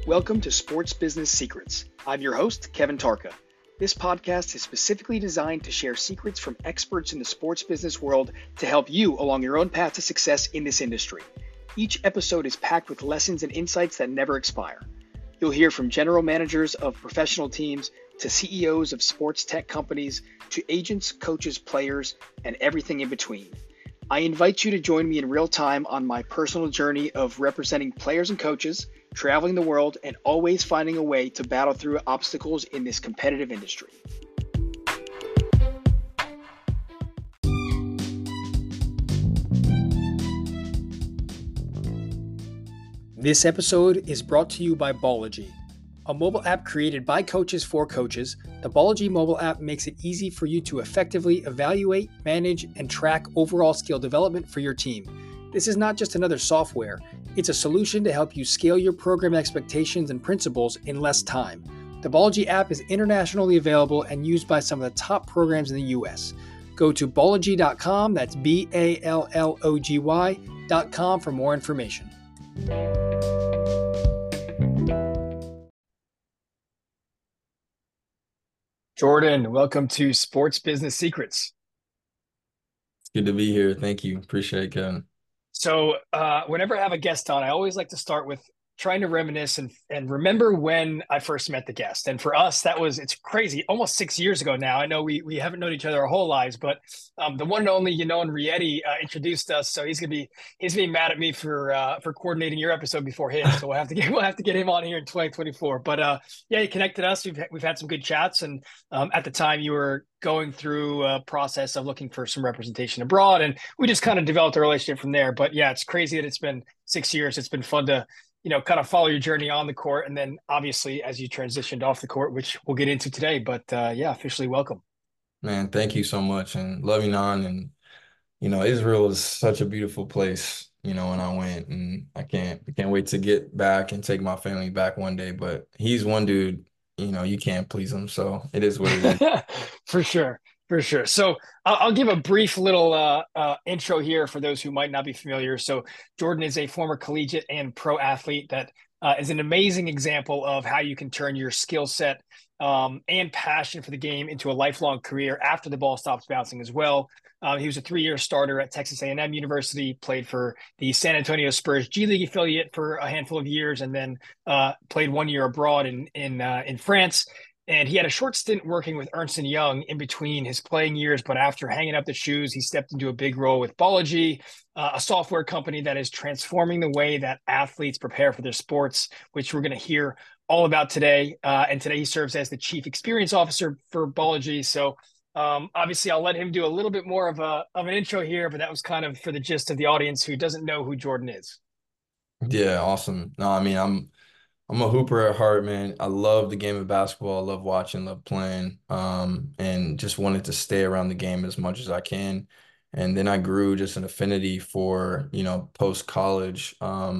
Welcome to Sports Business Secrets. I'm your host, Kevin Tarka. This podcast is specifically designed to share secrets from experts in the sports business world to help you along your own path to success in this industry. Each episode is packed with lessons and insights that never expire. You'll hear from general managers of professional teams to CEOs of sports tech companies to agents, coaches, players, and everything in between. I invite you to join me in real time on my personal journey of representing players and coaches, traveling the world, and always finding a way to battle through obstacles in this competitive industry. This episode is brought to you by Ballogy, a mobile app created by coaches for coaches. The Ballogy mobile app makes it easy for you to effectively evaluate, manage, and track overall skill development for your team. This is not just another software. It's a solution to help you scale your program expectations and principles in less time. The Ballogy app is internationally available and used by some of the top programs in the US. Go to ballogy.com, that's BALLOGY.com for more information. Jordan, welcome to Sports Business Secrets. It's good to be here. Thank you. Appreciate it, Kevin. So whenever I have a guest on, I always like to start with trying to reminisce and remember when I first met the guest. And for us, it's crazy, almost 6 years ago now. I know we haven't known each other our whole lives, but the one and only Yonon Rieti introduced us. So he's gonna be mad at me for coordinating your episode before his. So we'll have to get him on here in 2024. But yeah, he connected us. We've had some good chats, and at the time you were going through a process of looking for some representation abroad, and we just kind of developed a relationship from there. But yeah, it's crazy that it's been 6 years. It's been fun to kind of follow your journey on the court, and then obviously as you transitioned off the court, which we'll get into today. But yeah, officially welcome. Man, thank you so much, and love you, on. And Israel is such a beautiful place. When I went, and I can't wait to get back and take my family back one day. But he's one dude, you can't please him, so it is what it is. For sure. For sure. So I'll give a brief little intro here for those who might not be familiar. So Jordan is a former collegiate and pro athlete that is an amazing example of how you can turn your skill set and passion for the game into a lifelong career after the ball stops bouncing as well. He was a 3-year starter at Texas A&M University, played for the San Antonio Spurs G League affiliate for a handful of years, and then played 1 year abroad in France. And he had a short stint working with Ernst & Young in between his playing years, but after hanging up the shoes, he stepped into a big role with Ballogy, a software company that is transforming the way that athletes prepare for their sports, which we're going to hear all about today. And today he serves as the Chief Experience Officer for Ballogy. So obviously I'll let him do a little bit more of an intro here, but that was kind of for the gist of the audience who doesn't know who Jordan is. Yeah, awesome. No, I mean, I'm a hooper at heart, man. I love the game of basketball. I love watching, love playing, and just wanted to stay around the game as much as I can. And then I grew just an affinity for, post-college,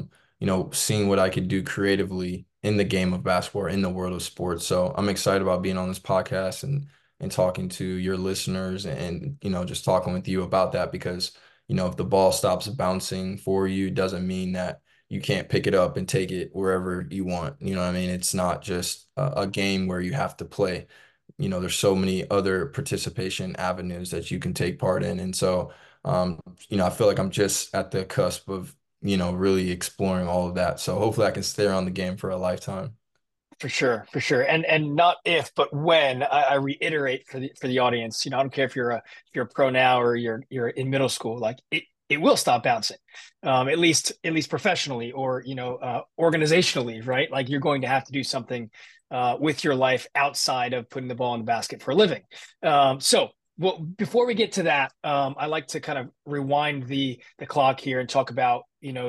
seeing what I could do creatively in the game of basketball, in the world of sports. So I'm excited about being on this podcast and talking to your listeners and, just talking with you about that because, if the ball stops bouncing for you, it doesn't mean that you can't pick it up and take it wherever you want. You know what I mean? It's not just a game where you have to play. There's so many other participation avenues that you can take part in. And so, I feel like I'm just at the cusp of, really exploring all of that. So hopefully I can stay around the game for a lifetime. For sure, for sure, and not if, but when. I reiterate for the audience. I don't care if you're a pro now or you're in middle school. Like it will stop bouncing, at least professionally or organizationally, right? Like you're going to have to do something with your life outside of putting the ball in the basket for a living. So. Well, before we get to that, I like to kind of rewind the clock here and talk about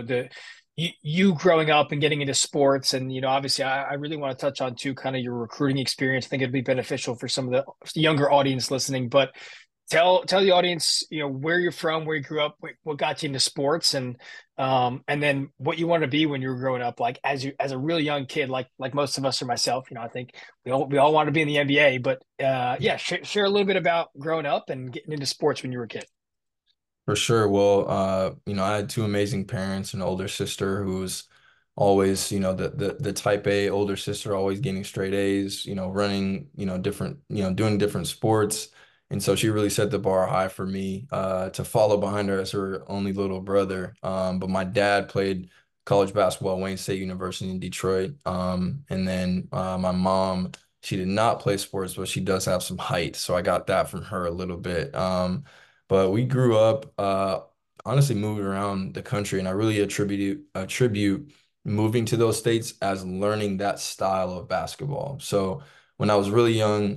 you growing up and getting into sports. And obviously I really want to touch on too kind of your recruiting experience. I think it'd be beneficial for some of the younger audience listening, but tell the audience where you're from, where you grew up, what got you into sports, and then what you wanted to be when you were growing up, like as a really young kid, like most of us or myself. I think we all want to be in the NBA, but yeah, share a little bit about growing up and getting into sports when you were a kid. For sure. Well, I had two amazing parents, an older sister who was always, the type A older sister always getting straight A's, running, different, doing different sports. And so she really set the bar high for me to follow behind her as her only little brother. But my dad played college basketball at Wayne State University in Detroit. And then my mom, she did not play sports, but she does have some height. So I got that from her a little bit. But we grew up honestly moving around the country, and I really attribute moving to those states as learning that style of basketball. So when I was really young,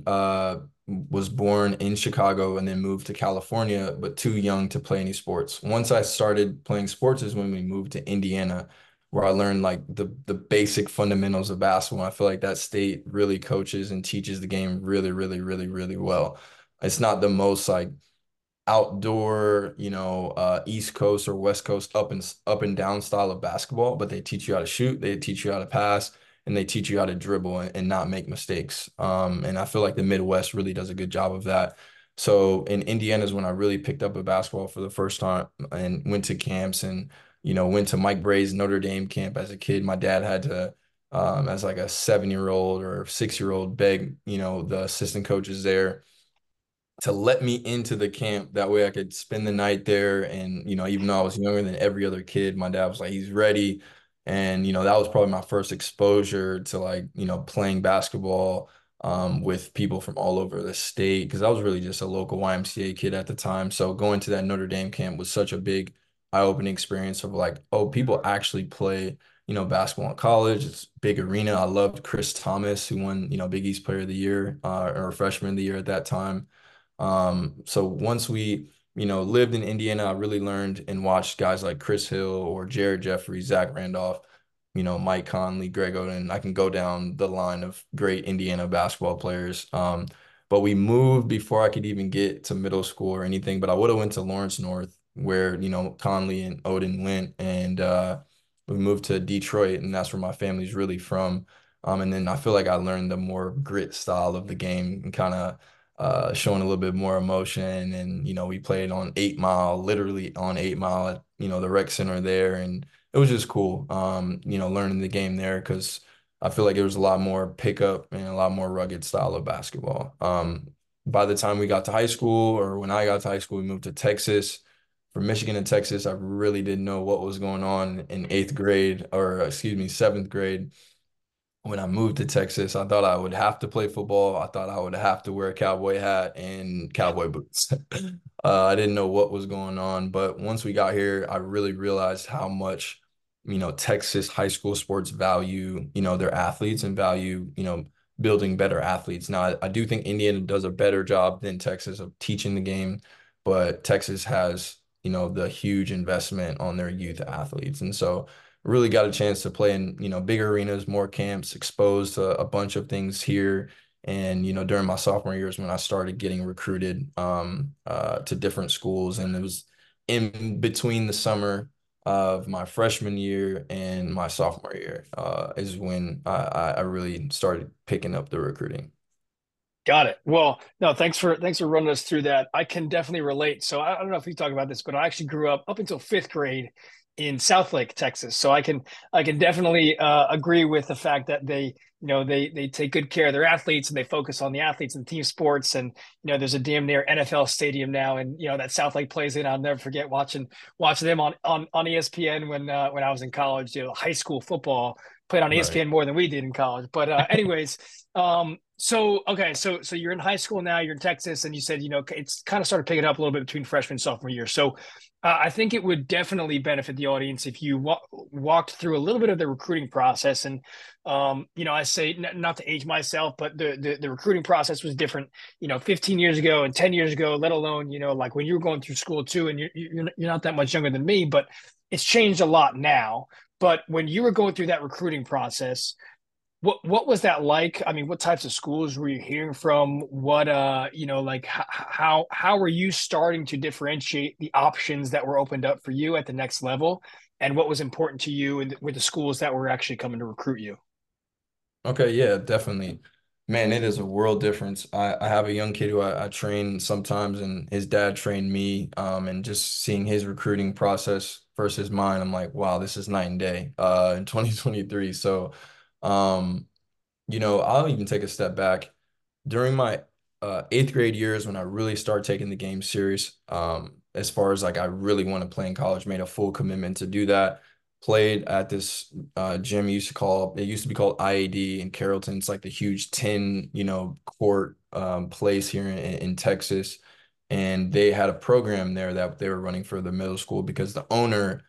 was born in Chicago and then moved to California, but too young to play any sports. Once I started playing sports is when we moved to Indiana, where I learned like the basic fundamentals of basketball. I feel like that state really coaches and teaches the game really, really, really, really well. It's not the most like outdoor, East Coast or West Coast up and down style of basketball, but they teach you how to shoot, they teach you how to pass, and they teach you how to dribble and not make mistakes. And I feel like the Midwest really does a good job of that. So in Indiana is when I really picked up a basketball for the first time and went to camps and, went to Mike Bray's Notre Dame camp as a kid. My dad had to, as like a 7-year-old or 6-year-old, beg, the assistant coaches there to let me into the camp. That way I could spend the night there. And, even though I was younger than every other kid, my dad was like, he's ready. And, that was probably my first exposure to like, playing basketball with people from all over the state. Because I was really just a local YMCA kid at the time. So going to that Notre Dame camp was such a big eye-opening experience of like, oh, people actually play, basketball in college. It's big arena. I loved Chris Thomas, who won, Big East Player of the Year or Freshman of the Year at that time. So once we, lived in Indiana, I really learned and watched guys like Chris Hill or Jared Jeffries, Zach Randolph, Mike Conley, Greg Oden. I can go down the line of great Indiana basketball players. But we moved before I could even get to middle school or anything. But I would have went to Lawrence North, where, Conley and Oden went, and we moved to Detroit, and that's where my family's really from. And then I feel like I learned the more grit style of the game and kind of showing a little bit more emotion. And, we played on 8 Mile, literally on 8 Mile at, the rec center there. And it was just cool, learning the game there because I feel like it was a lot more pickup and a lot more rugged style of basketball. By the time we got to high school, or when I got to high school, we moved to Texas. From Michigan to Texas, I really didn't know what was going on in eighth grade, or excuse me, seventh grade. When I moved to Texas, I thought I would have to play football. I thought I would have to wear a cowboy hat and cowboy boots. I didn't know what was going on, but once we got here, I really realized how much, Texas high school sports value, their athletes and value, building better athletes. Now, I do think Indiana does a better job than Texas of teaching the game, but Texas has, the huge investment on their youth athletes. And so really got a chance to play in, bigger arenas, more camps, exposed to a bunch of things here. And, during my sophomore years when I started getting recruited to different schools, and it was in between the summer of my freshman year and my sophomore year is when I really started picking up the recruiting. Got it. Well, no, thanks for running us through that. I can definitely relate. So I don't know if we talk about this, but I actually grew up until fifth grade in Southlake, Texas. So I can definitely agree with the fact that they take good care of their athletes and they focus on the athletes and team sports. And there's a damn near NFL stadium now, and that Southlake plays in. I'll never forget watching them on ESPN when I was in college. High school football played on Right. ESPN more than we did in college. But anyways. So okay, so you're in high school now, you're in Texas, and you said, it's kind of started picking up a little bit between freshman and sophomore year. So I think it would definitely benefit the audience if you walked through a little bit of the recruiting process. And I say not to age myself, but the recruiting process was different, 15 years ago and 10 years ago, let alone, like when you were going through school too, and you're not that much younger than me, but it's changed a lot now. But when you were going through that recruiting process, what was that like? I mean, what types of schools were you hearing from? What like how were you starting to differentiate the options that were opened up for you at the next level, and what was important to you and with the schools that were actually coming to recruit you? Okay, yeah, definitely. Man, it is a world difference. I have a young kid who I train sometimes, and his dad trained me. And just seeing his recruiting process versus mine, I'm like, wow, this is night and day in 2023. So, um, I'll even take a step back. During my eighth grade years, when I really started taking the game serious, as far as like I really want to play in college, made a full commitment to do that. Played at this gym it used to be called IAD in Carrollton. It's like the huge 10, court place here in Texas. And they had a program there that they were running for the middle school because the owner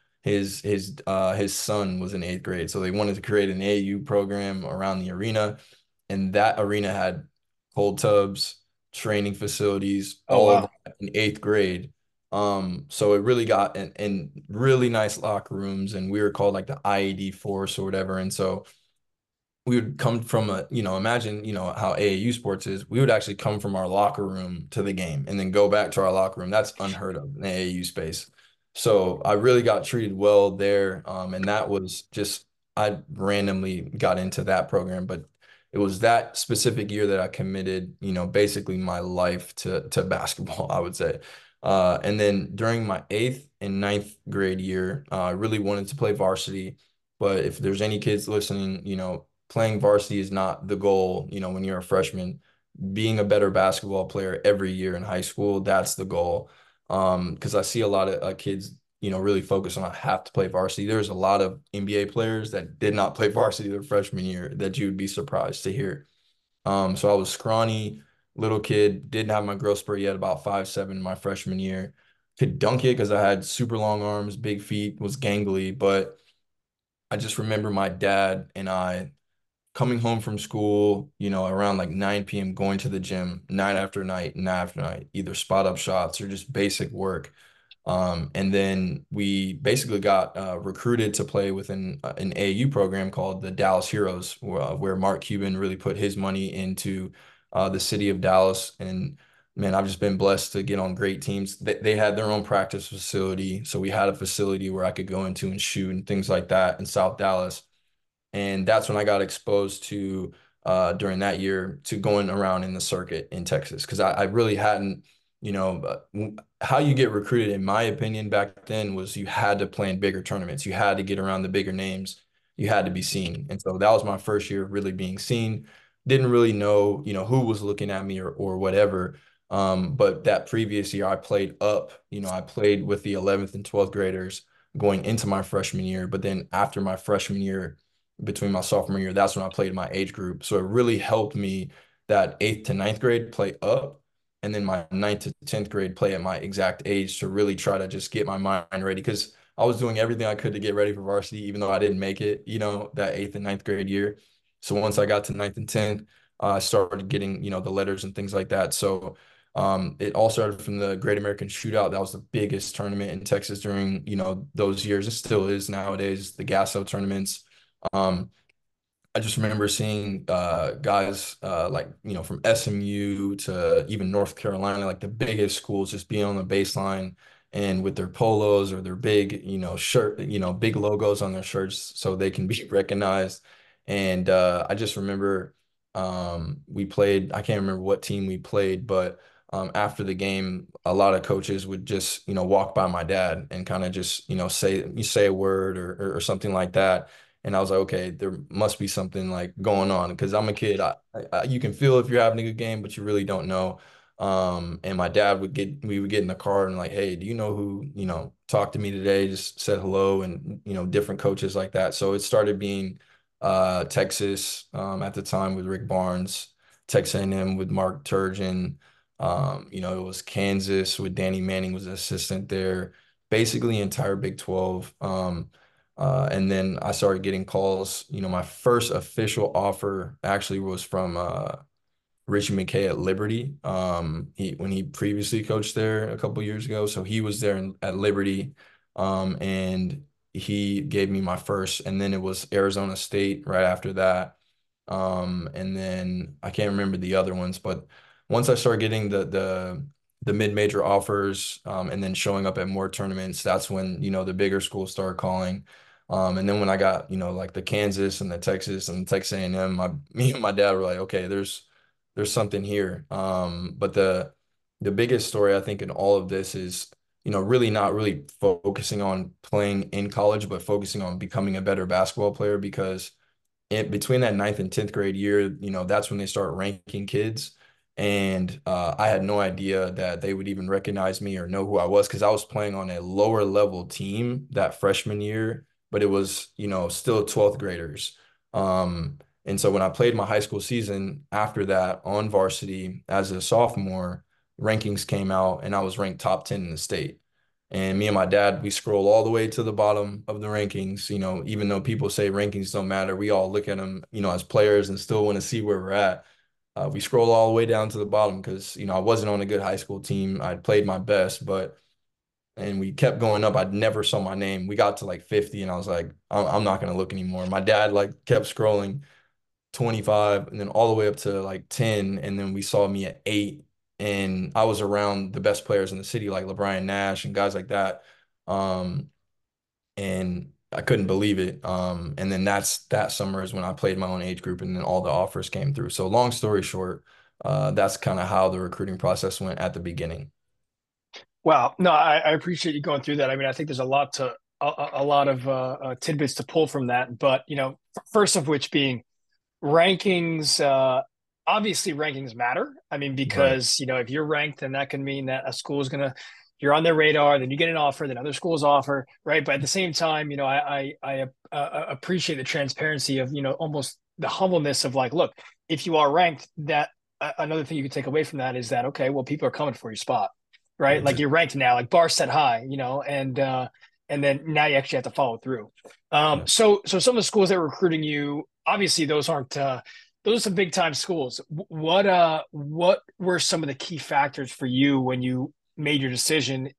his son was in eighth grade. So they wanted to create an AAU program around the arena. And that arena had cold tubs, training facilities, Oh, all of wow. that in eighth grade. So it really got in really nice locker rooms, and we were called like the IAD force or whatever. And so we would come from imagine, how AAU sports is. We would actually come from our locker room to the game and then go back to our locker room. That's unheard of in the AAU space. So I really got treated well there. And that was just, I randomly got into that program, but it was that specific year that I committed, basically my life to basketball, I would say. And then during my eighth and ninth grade year, I really wanted to play varsity. But if there's any kids listening, playing varsity is not the goal, when you're a freshman. Being a better basketball player every year in high school, that's the goal. Because I see a lot of kids, really focus on I have to play varsity. There's a lot of NBA players that did not play varsity their freshman year that you would be surprised to hear. So I was scrawny, little kid, didn't have my growth spurt yet, about 5'7" my freshman year. Could dunk it because I had super long arms, big feet, was gangly, but I just remember my dad and I coming home from school, around like 9 p.m., going to the gym night after night, either spot up shots or just basic work. And then we basically got recruited to play within an AAU program called the Dallas Heroes, where Mark Cuban really put his money into the city of Dallas. And man, I've just been blessed to get on great teams. They had their own practice facility. So we had a facility where I could go into and shoot and things like that in South Dallas. And that's when I got exposed to during that year to going around in the circuit in Texas because I really hadn't, how you get recruited, in my opinion, back then was you had to play in bigger tournaments. You had to get around the bigger names. You had to be seen. And so that was my first year of really being seen. Didn't really know, who was looking at me or whatever. But that previous year I played up, I played with the 11th and 12th graders going into my freshman year. But then after my freshman year, between my sophomore year, that's when I played my age group. So it really helped me that eighth to ninth grade play up, and then my ninth to 10th grade play at my exact age to really try to just get my mind ready. Because I was doing everything I could to get ready for varsity, even though I didn't make it, that eighth and ninth grade year. So once I got to ninth and 10th, I started getting, the letters and things like that. So it all started from the Great American Shootout. That was the biggest tournament in Texas during, those years. It still is nowadays, the Gasso tournaments. Um, I just remember seeing guys like, from SMU to even North Carolina, like the biggest schools just being on the baseline and with their polos or their big, shirt, big logos on their shirts so they can be recognized. And I just remember we played, I can't remember what team we played, but after the game, a lot of coaches would just, walk by my dad and kind of just, say a word or something like that. And I was like, okay, there must be something like going on because I'm a kid. You can feel if you're having a good game, but you really don't know. And my dad we would get in the car and like, hey, do you know who, talked to me today, just said hello and, different coaches like that. So it started being Texas at the time with Rick Barnes, Texas A&M with Mark Turgeon. It was Kansas with Danny Manning was an assistant there, basically entire Big 12. And then I started getting calls. My first official offer actually was from Richie McKay at Liberty. When he previously coached there a couple years ago, so he was there at Liberty, and he gave me my first. And then it was Arizona State right after that. And then I can't remember the other ones, but once I started getting the mid-major offers, and then showing up at more tournaments, that's when, the bigger schools started calling. And then when I got, like the Kansas and the Texas and Texas A&M, me and my dad were like, okay, there's something here. But the biggest story I think in all of this is, really not really focusing on playing in college, but focusing on becoming a better basketball player because between that ninth and 10th grade year, that's when they start ranking kids. And I had no idea that they would even recognize me or know who I was because I was playing on a lower level team that freshman year, but it was, still 12th graders. And so when I played my high school season after that on varsity as a sophomore, rankings came out and I was ranked top 10 in the state. And me and my dad, we scroll all the way to the bottom of the rankings. Even though people say rankings don't matter, we all look at them, as players and still want to see where we're at. We scroll all the way down to the bottom because, I wasn't on a good high school team. I played my best, and we kept going up. I never saw my name. We got to like 50 and I was like, I'm not going to look anymore. My dad like kept scrolling 25 and then all the way up to like 10. And then we saw me at 8 and I was around the best players in the city, like LeBron Nash and guys like that. Um, and I couldn't believe it. And then that summer is when I played my own age group and then all the offers came through. So long story short, that's kind of how the recruiting process went at the beginning. Wow. No, I appreciate you going through that. I mean, I think there's a lot of tidbits to pull from that. But first of which being rankings. Obviously, rankings matter. I mean, Right. because if you're ranked, then that can mean that a school is gonna you're on their radar. Then you get an offer. Then other schools offer, right? But at the same time, I appreciate the transparency of almost the humbleness of like, look, if you are ranked, that another thing you can take away from that is that okay, well, people are coming for your spot, right? Like Ex- you're ranked now, like bar set high, and then now you actually have to follow through. Yeah. So some of the schools that are recruiting you, obviously those aren't those are some big time schools. What were some of the key factors for you when you made your decision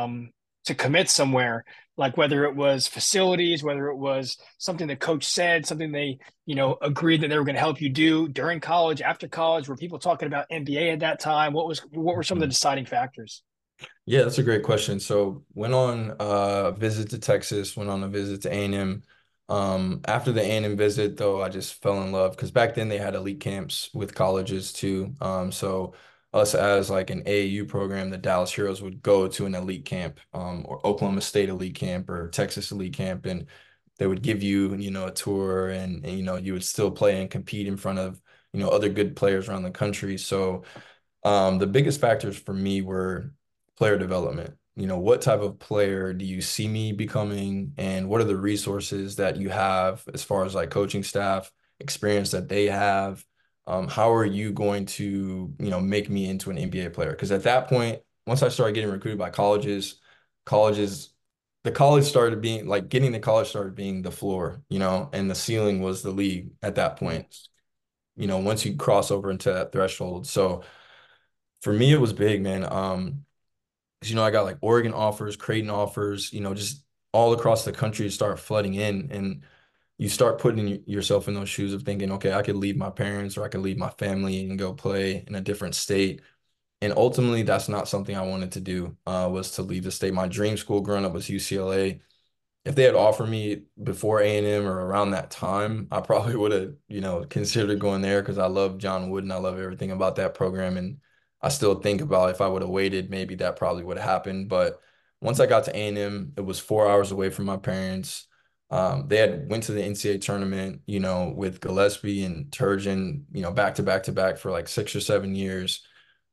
to commit somewhere? Like whether it was facilities, whether it was something the coach said, something they agreed that they were going to help you do during college, after college. Were people talking about NBA at that time? What were some of the deciding factors? Yeah, that's a great question. So went on a visit to Texas, went on a visit to A&M. After the A&M visit, though, I just fell in love because back then they had elite camps with colleges too. So us as like an AAU program, the Dallas Heroes would go to an elite camp, or Oklahoma State elite camp or Texas elite camp, and they would give you, a tour and you would still play and compete in front of, other good players around the country. So the biggest factors for me were player development. What type of player do you see me becoming, and what are the resources that you have as far as like coaching staff, experience that they have? How are you going to, make me into an NBA player? Because at that point, once I started getting recruited by colleges, the college started being like getting to college started being the floor, and the ceiling was the league at that Mm. point. Once you cross over into that threshold. So for me, it was big, man. 'Cause, I got like Oregon offers, Creighton offers, just all across the country start flooding in. And you start putting yourself in those shoes of thinking, okay, I could leave my parents or I could leave my family and go play in a different state. And ultimately, that's not something I wanted to do, was to leave the state. My dream school growing up was UCLA. If they had offered me before A&M or around that time, I probably would have, considered going there because I love John Wooden. I love everything about that program. And I still think about if I would have waited, maybe that probably would have happened. But once I got to A&M, it was 4 hours away from my parents. They had went to the NCAA tournament, with Gillespie and Turgeon, back to back to back for like 6 or 7 years.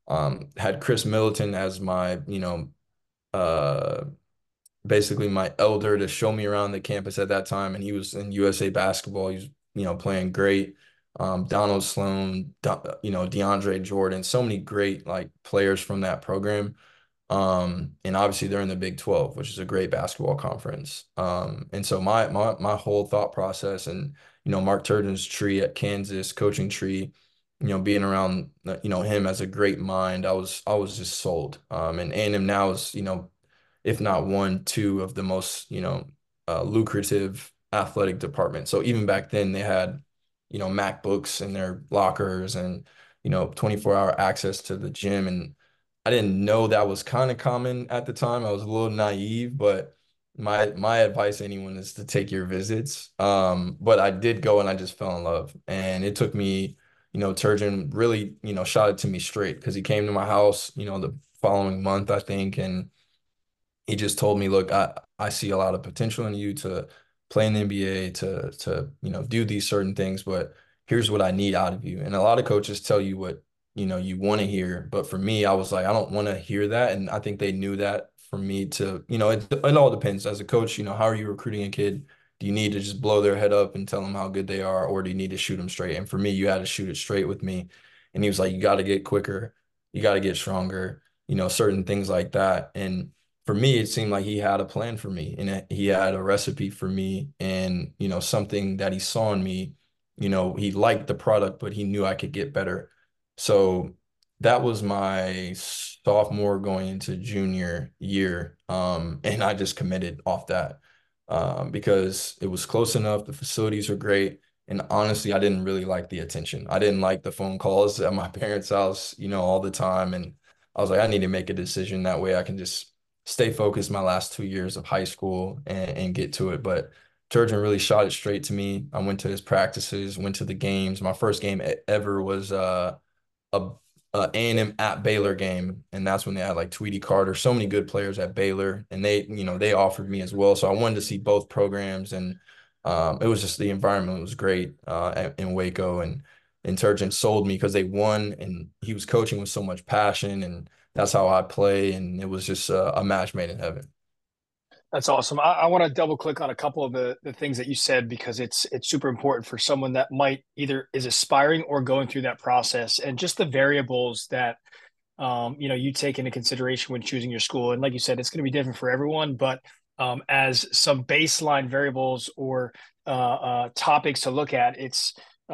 Had Chris Middleton as my, uh, basically my elder to show me around the campus at that time, and he was in USA basketball. He was, playing great. Donald Sloan, DeAndre Jordan, so many great like players from that program. And obviously they're in the Big 12, which is a great basketball conference. And so my whole thought process and Mark Turgeon's tree at Kansas, coaching tree, being around him as a great mind, I was just sold. And A&M now is, if not one, two of the most, lucrative athletic departments. So even back then they had, MacBooks in their lockers and, 24-hour access to the gym. And I didn't know that was kind of common at the time. I was a little naive, but my advice to anyone is to take your visits. But I did go and I just fell in love. And it took me, Turgeon really, shot it to me straight because he came to my house, the following month, I think, and he just told me, look, I see a lot of potential in you to play in the NBA, to do these certain things, but here's what I need out of you. And a lot of coaches tell you what, you want to hear. But for me, I was like, I don't want to hear that. And I think they knew that for me to, it all depends. As a coach, how are you recruiting a kid? Do you need to just blow their head up and tell them how good they are, or do you need to shoot them straight? And for me, you had to shoot it straight with me. And he was like, you got to get quicker, you got to get stronger, certain things like that. And for me, it seemed like he had a plan for me and he had a recipe for me and, something that he saw in me, he liked the product, but he knew I could get better. So that was my sophomore going into junior year. And I just committed off that, because it was close enough. The facilities were great. And honestly, I didn't really like the attention. I didn't like the phone calls at my parents' house, all the time. And I was like, I need to make a decision. That way I can just stay focused my last 2 years of high school and get to it. But Turgeon really shot it straight to me. I went to his practices, went to the games. My first game ever was a A&M at Baylor game, and that's when they had like Tweety Carter, so many good players at Baylor, and they offered me as well. So I wanted to see both programs, and it was just the environment was great in Waco, and Turgeon sold me because they won, and he was coaching with so much passion, and that's how I play, and it was just a match made in heaven. That's awesome. I want to double click on a couple of the things that you said because it's super important for someone that might either is aspiring or going through that process, and just the variables that you take into consideration when choosing your school. And like you said, it's going to be different for everyone, but as some baseline variables or topics to look at, it's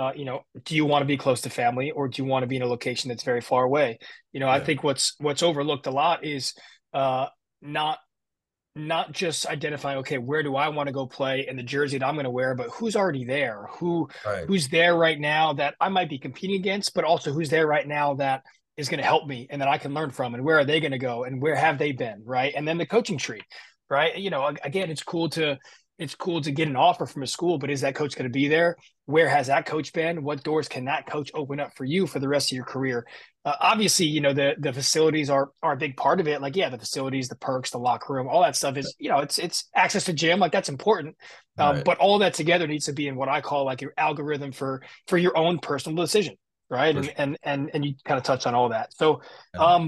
do you want to be close to family or do you want to be in a location that's very far away? I Yeah, think what's overlooked a lot is uh, not not just identifying, okay, where do I want to go play and the jersey that I'm going to wear, but who's already there, right, who's there right now that I might be competing against, but also who's there right now that is going to help me and that I can learn from, and where are they going to go and where have they been, right? And then the coaching tree, right? Again, it's cool to get an offer from a school, but is that coach going to be there? Where has that coach been? What doors can that coach open up for you for the rest of your career? Obviously, the facilities are a big part of it. Like, yeah, the facilities, the perks, the locker room, all that stuff is, it's access to gym. Like, that's important. right, But all that together needs to be in what I call like your algorithm for your own personal decision, right? for And sure. and and and you kind of touched on all that. So, Yeah. um,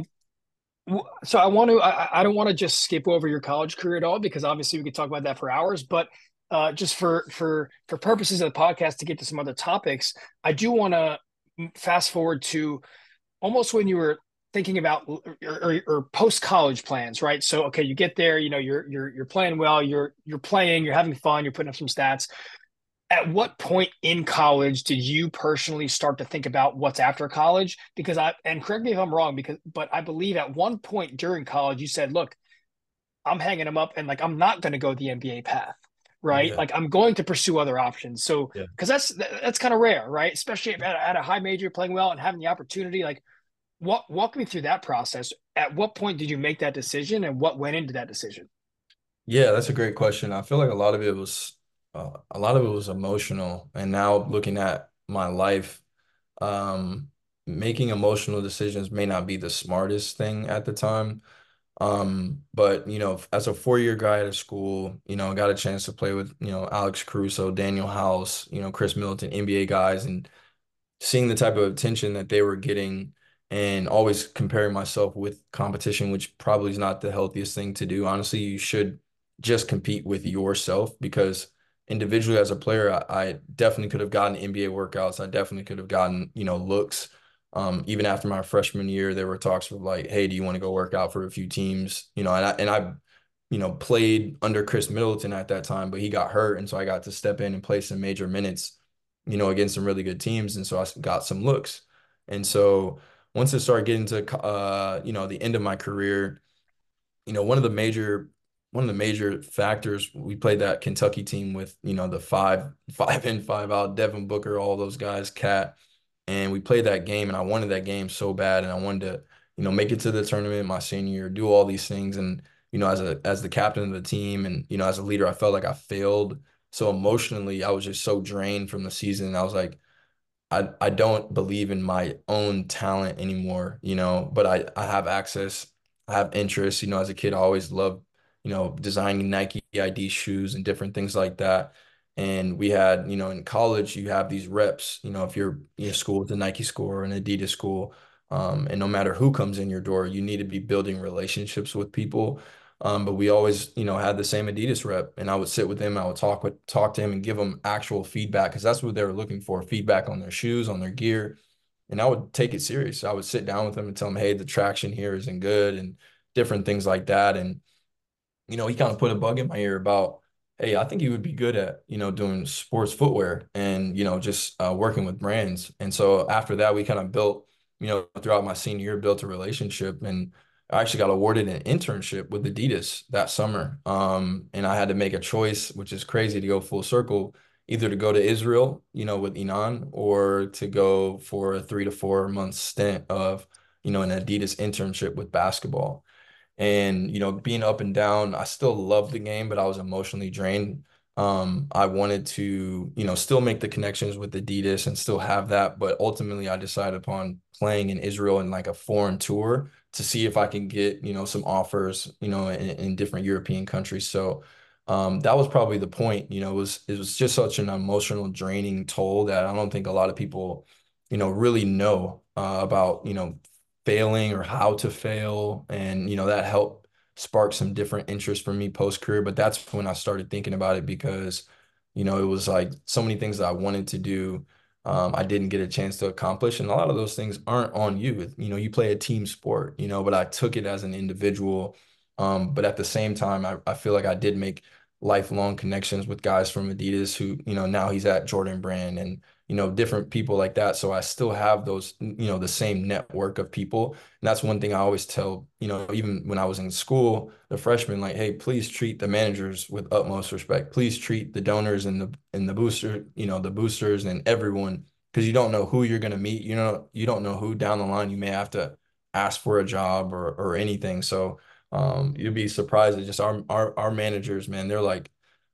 so I don't want to just skip over your college career at all because obviously we could talk about that for hours. But just for purposes of the podcast to get to some other topics, I do want to fast forward to almost when you were thinking about or post college plans, right? So okay, you get there, you're playing well, you're playing, you're having fun, you're putting up some stats. At what point in college did you personally start to think about what's after college? Because and correct me if I'm wrong, but I believe at one point during college you said, look, I'm hanging them up and like I'm not going to go the NBA path, right? Yeah. Like I'm going to pursue other options. So Yeah. because that's kind of rare, right? Especially at a high major playing well and having the opportunity. Like walk me through that process. At what point did you make that decision, and what went into that decision? Yeah, that's a great question. I feel like a lot of it was emotional. And now looking at my life, um, making emotional decisions may not be the smartest thing at the time. But as a 4-year guy at a school, I got a chance to play with, Alex Caruso, Daniel House, Chris Middleton, NBA guys, and seeing the type of attention that they were getting and always comparing myself with competition, which probably is not the healthiest thing to do. Honestly, you should just compete with yourself because individually as a player, I definitely could have gotten NBA workouts. I definitely could have gotten, looks. Even after my freshman year, there were talks of like, hey, do you want to go work out for a few teams? And I played under Chris Middleton at that time, but he got hurt. And so I got to step in and play some major minutes, against some really good teams. And so I got some looks. And so once I started getting to, the end of my career, one of the major factors, we played that Kentucky team with, the five in, five out, Devin Booker, all those guys, Cat. And we played that game and I wanted that game so bad. And I wanted to, make it to the tournament my senior year, do all these things. And, as the captain of the team and, as a leader, I felt like I failed. So emotionally, I was just so drained from the season. And I was like, I don't believe in my own talent anymore, but I have access, I have interest. As a kid, I always loved, designing Nike ID shoes and different things like that. And we had, in college, you have these reps, if your school is a Nike school or an Adidas school, and no matter who comes in your door, you need to be building relationships with people. But we always, had the same Adidas rep, and I would sit with him. I would talk to him and give him actual feedback because that's what they were looking for, feedback on their shoes, on their gear. And I would take it serious. I would sit down with him and tell him, hey, the traction here isn't good and different things like that. And he kind of put a bug in my ear about, hey, I think you would be good at, doing sports footwear and, just working with brands. And so after that, we kind of built, throughout my senior year, built a relationship. And I actually got awarded an internship with Adidas that summer. And I had to make a choice, which is crazy to go full circle, either to go to Israel, with Inan, or to go for a 3 to 4 month stint of, an Adidas internship with basketball. And, being up and down, I still loved the game, but I was emotionally drained. I wanted to, still make the connections with Adidas and still have that. But ultimately, I decided upon playing in Israel in like a foreign tour to see if I can get, some offers, in different European countries. So that was probably the point, it was just such an emotional draining toll that I don't think a lot of people, really know about, failing or how to fail. And, that helped spark some different interest for me post career. But that's when I started thinking about it because, it was like so many things that I wanted to do. I didn't get a chance to accomplish. And a lot of those things aren't on you. You play a team sport, but I took it as an individual. But at the same time, I feel like I did make lifelong connections with guys from Adidas who, now he's at Jordan Brand and different people like that. So I still have those, the same network of people. And that's one thing I always tell, even when I was in school, the freshmen, like, hey, please treat the managers with utmost respect. Please treat the donors and the booster, the boosters and everyone, because you don't know who you're gonna meet. You don't know who down the line you may have to ask for a job or anything. So you'd be surprised at just our managers, man. They're like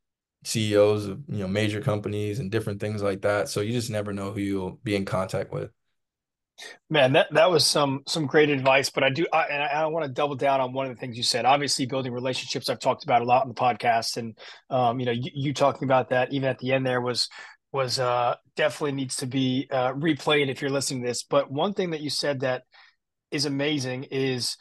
CEOs of major companies and different things like that. So you just never know who you'll be in contact with. Man, that was some great advice, but I want to double down on one of the things you said. Obviously, building relationships I've talked about a lot in the podcast, and you talking about that even at the end there was definitely needs to be replayed if you're listening to this. But one thing that you said that is amazing is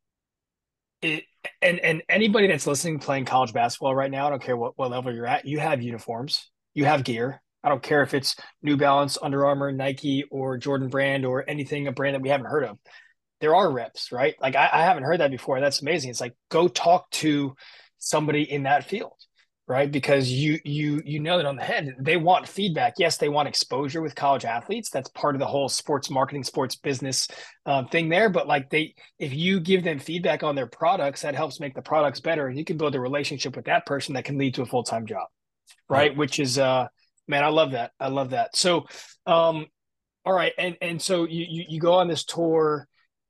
it, and anybody that's listening playing college basketball right now, I don't care what level you're at, you have uniforms, you have gear. I don't care if it's New Balance, Under Armour, Nike, or Jordan Brand or anything, a brand that we haven't heard of. There are reps, right? Like I haven't heard that before. That's amazing. It's like go talk to somebody in that field, right? Because you know it on the head. They want feedback. Yes, they want exposure with college athletes. That's part of the whole sports marketing, sports business thing there. But like if you give them feedback on their products, that helps make the products better, and you can build a relationship with that person that can lead to a full time job, right? Yep. Which is man, I love that. I love that. So all right, and so you go on this tour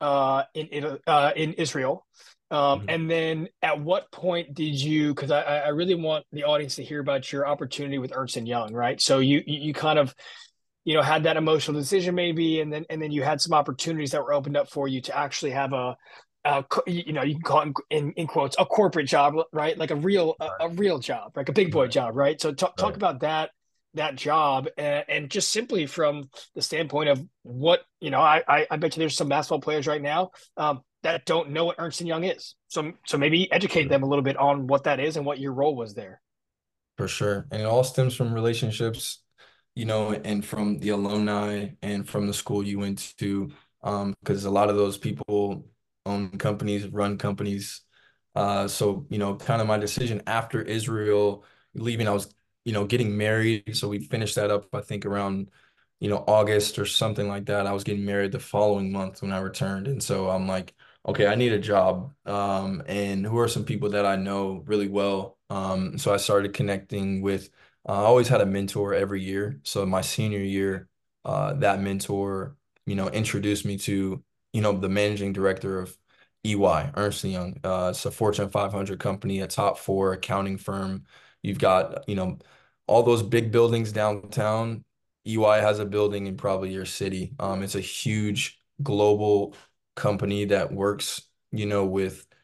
in Israel, Mhm. and then at what point did you? Because I really want the audience to hear about your opportunity with Ernst and Young, right? So you kind of had that emotional decision maybe, and then you had some opportunities that were opened up for you to actually have you can call it in quotes a corporate job, right? Like a real job, like a big boy Right. job, right? So talk Right. about that job and just simply from the standpoint of what I bet you there's some basketball players right now that don't know what Ernst and Young is. So maybe educate them a little bit on what that is and what your role was there. For sure. And it all stems from relationships, and from the alumni and from the school you went to. Because a lot of those people own companies, run companies. So, kind of my decision after Israel leaving, I was, getting married. So we finished that up, I think, around, August or something like that. I was getting married the following month when I returned. And so I'm like, okay, I need a job. And who are some people that I know really well? So I started connecting with, I always had a mentor every year. So my senior year, that mentor, introduced me to, the managing director of EY, Ernst and Young. It's a Fortune 500 company, a top four accounting firm. You've got, all those big buildings downtown. EY has a building in probably your city. It's a huge global company that works, with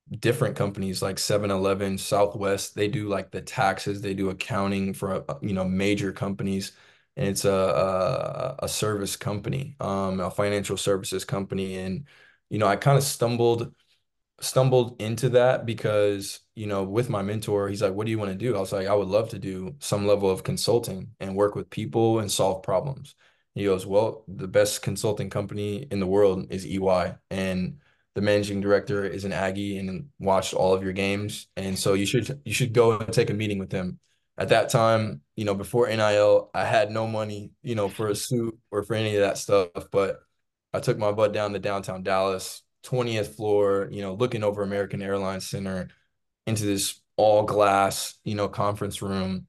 different companies like 7-Eleven, Southwest. They do like the taxes, they do accounting for major companies, and it's a service company, a financial services company. And I kind of stumbled into that because, with my mentor, he's like, what do you want to do? I was like, I would love to do some level of consulting and work with people and solve problems. He goes, well, the best consulting company in the world is EY, and the managing director is an Aggie and watched all of your games. And so you should go and take a meeting with him. At that time, before NIL, I had no money, for a suit or for any of that stuff, but I took my butt down to downtown Dallas, 20th floor, looking over American Airlines Center into this all glass, conference room.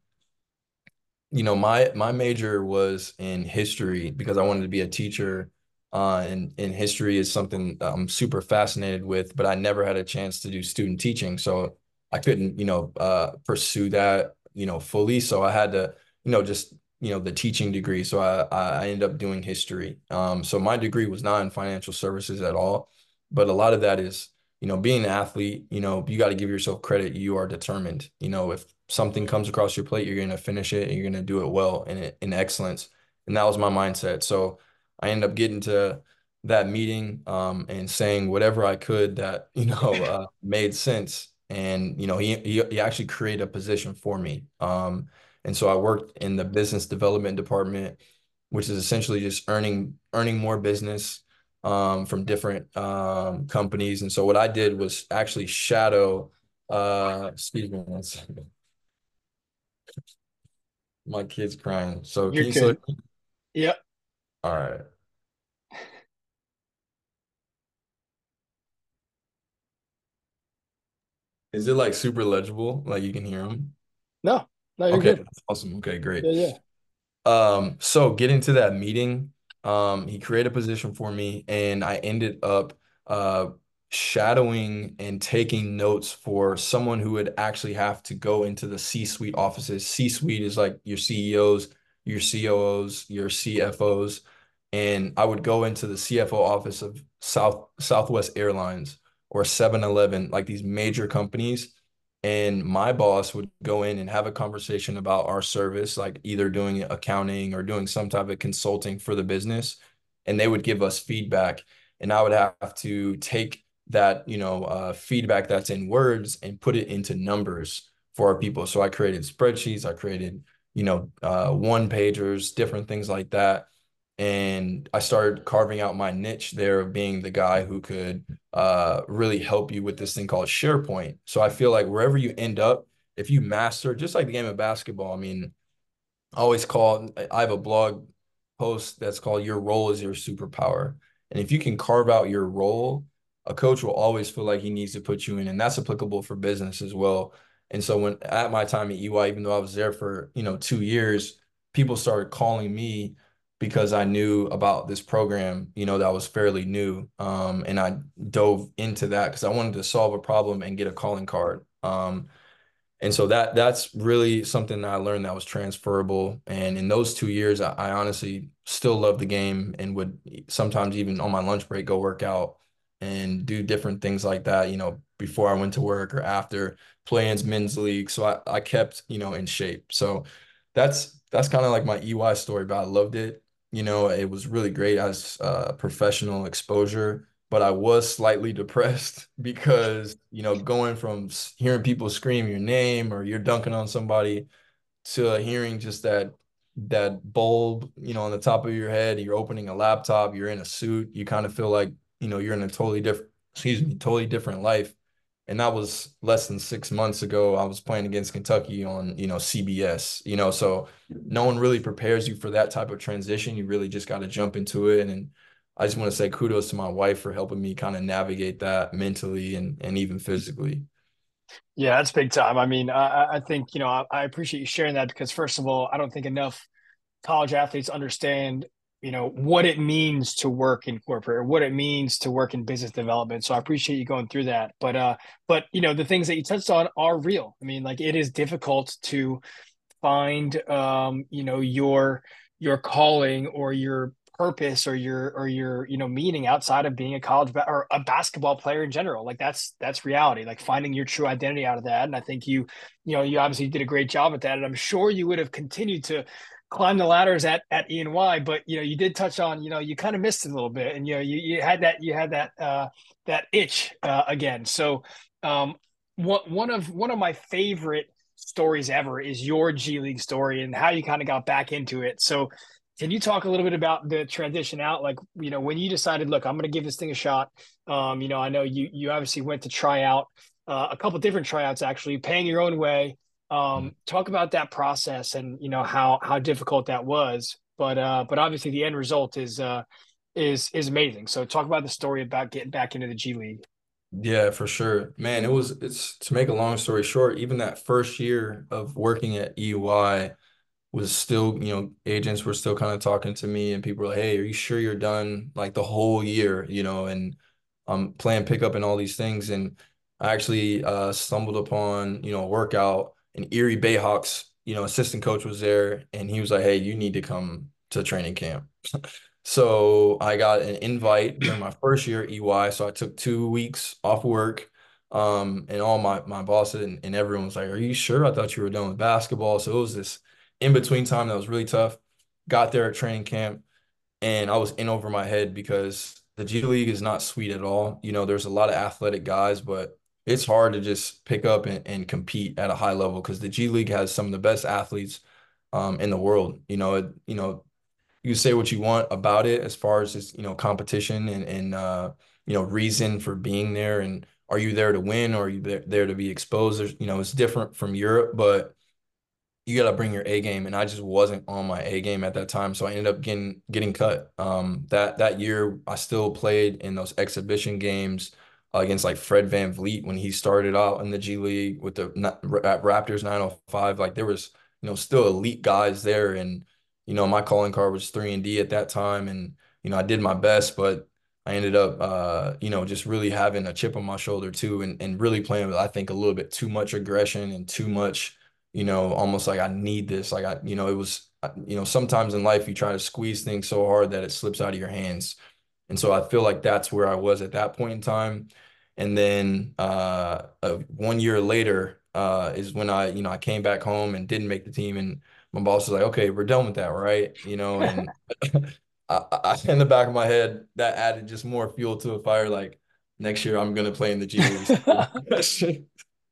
My major was in history because I wanted to be a teacher. And history is something I'm super fascinated with, but I never had a chance to do student teaching. So I couldn't, pursue that, fully. So I had to, just, the teaching degree. So I ended up doing history. So my degree was not in financial services at all, but a lot of that is, being an athlete, you got to give yourself credit. You are determined. If something comes across your plate, you're going to finish it and you're going to do it well and in excellence. And that was my mindset. So I ended up getting to that meeting, and saying whatever I could that, made sense. And, he actually created a position for me. And so I worked in the business development department, which is essentially just earning more business, from different, companies. And so what I did was actually shadow, excuse me one second. My kid's crying. So You're can you slow? good. Yep. All right. Is it like super legible? Like you can hear him? No, no, you're Okay, good. that's awesome. Okay, great. Yeah, yeah. So getting to that meeting, he created a position for me, and I ended up shadowing and taking notes for someone who would actually have to go into the C-suite offices. C-suite is like your CEOs, your COOs, your CFOs, and I would go into the CFO office of Southwest Airlines or 7-Eleven, like these major companies, and my boss would go in and have a conversation about our service, like either doing accounting or doing some type of consulting for the business. And they would give us feedback. And I would have to take that, feedback that's in words and put it into numbers for our people. So I created spreadsheets, I created, one pagers, different things like that. And I started carving out my niche there of being the guy who could, really help you with this thing called SharePoint. So I feel like wherever you end up, if you master, just like the game of basketball, I mean, I have a blog post that's called Your Role is Your Superpower. And if you can carve out your role, a coach will always feel like he needs to put you in. And that's applicable for business as well. And so when at my time at EY, even though I was there for, 2 years, people started calling me because I knew about this program, that was fairly new. And I dove into that because I wanted to solve a problem and get a calling card. And so that's really something that I learned that was transferable. And in those 2 years, I honestly still love the game and would sometimes even on my lunch break go work out and do different things like that, before I went to work or after playing men's league. So I kept, in shape. So that's kind of like my EY story, but I loved it. It was really great as professional exposure, but I was slightly depressed because, going from hearing people scream your name or you're dunking on somebody to hearing just that bulb, on the top of your head, you're opening a laptop, you're in a suit, you kind of feel like, you're in a totally different life. And that was less than 6 months ago. I was playing against Kentucky on, CBS, so no one really prepares you for that type of transition. You really just got to jump into it. And I just want to say kudos to my wife for helping me kind of navigate that mentally and even physically. Yeah, that's big time. I mean, I think, I appreciate you sharing that because first of all, I don't think enough college athletes understand, what it means to work in corporate or what it means to work in business development. So I appreciate you going through that. But the things that you touched on are real. I mean, like it is difficult to find your calling or your purpose or your meaning outside of being a or a basketball player in general. Like that's reality, like finding your true identity out of that. And I think you obviously did a great job at that, and I'm sure you would have continued to climb the ladders at E&Y, but you did touch on, you kind of missed it a little bit, and you had that that itch again. So one of my favorite stories ever is your G League story and how you kind of got back into it. So can you talk a little bit about the transition out? Like, when you decided, look, I'm going to give this thing a shot. I know you obviously went to try out a couple different tryouts, actually, paying your own way. Talk about that process and how difficult that was. But obviously the end result is amazing. So talk about the story about getting back into the G League. Yeah, for sure. Man, it's to make a long story short, even that first year of working at EY was still, agents were still kind of talking to me and people were like, hey, are you sure you're done like the whole year, and I'm playing pickup and all these things. And I actually stumbled upon, a workout and Erie Bayhawks, assistant coach was there and he was like, hey, you need to come to training camp. So I got an invite during my first year at EY. So I took 2 weeks off work. And all my bosses and everyone was like, are you sure? I thought you were done with basketball. So it was this in between time that was really tough. Got there at training camp and I was in over my head because the G League is not sweet at all. There's a lot of athletic guys, but it's hard to just pick up and compete at a high level because the G League has some of the best athletes in the world. You say what you want about it as far as just, competition and reason for being there. And are you there to win or are you there to be exposed? It's different from Europe, but you got to bring your A game, and I just wasn't on my A game at that time, so I ended up getting cut. That year, I still played in those exhibition games against like Fred VanVleet when he started out in the G League with the Raptors 905. Like there was still elite guys there, and my calling card was 3-and-D at that time, and I did my best, but I ended up just really having a chip on my shoulder too, and really playing with I think a little bit too much aggression and too much almost like I need this. Like it was, sometimes in life you try to squeeze things so hard that it slips out of your hands. And so I feel like that's where I was at that point in time. And then 1 year later is when I came back home and didn't make the team. And my boss was like, okay, we're done with that, right? And in the back of my head, that added just more fuel to a fire. Like next year I'm going to play in the G League.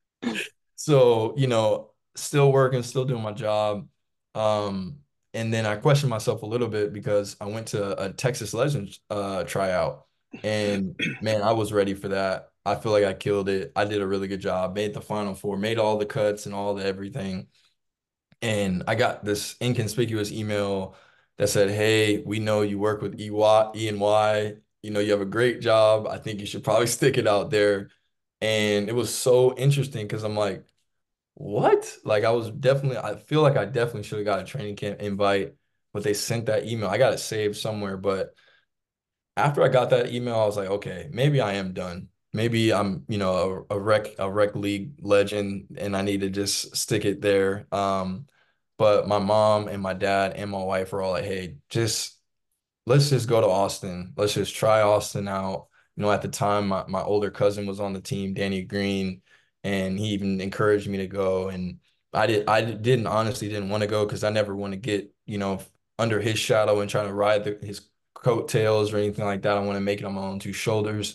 So, still working, still doing my job. Um, and then I questioned myself a little bit because I went to a Texas Legends tryout. And man, I was ready for that. I feel like I killed it. I did a really good job, made the Final Four, made all the cuts and all the everything. And I got this inconspicuous email that said, hey, we know you work with E&Y. You have a great job. I think you should probably stick it out there. And it was so interesting because I'm like, what? Like I feel like I definitely should have got a training camp invite, but they sent that email. I got it saved somewhere, but after I got that email, I was like, okay, maybe I am done. Maybe I'm, a rec league legend and I need to just stick it there. But my mom and my dad and my wife were all like, hey, let's just go to Austin. Let's just try Austin out. At the time, my older cousin was on the team, Danny Green, and he even encouraged me to go. And I didn't honestly didn't want to go because I never want to get, under his shadow and try to ride his coattails or anything like that. I want to make it on my own two shoulders.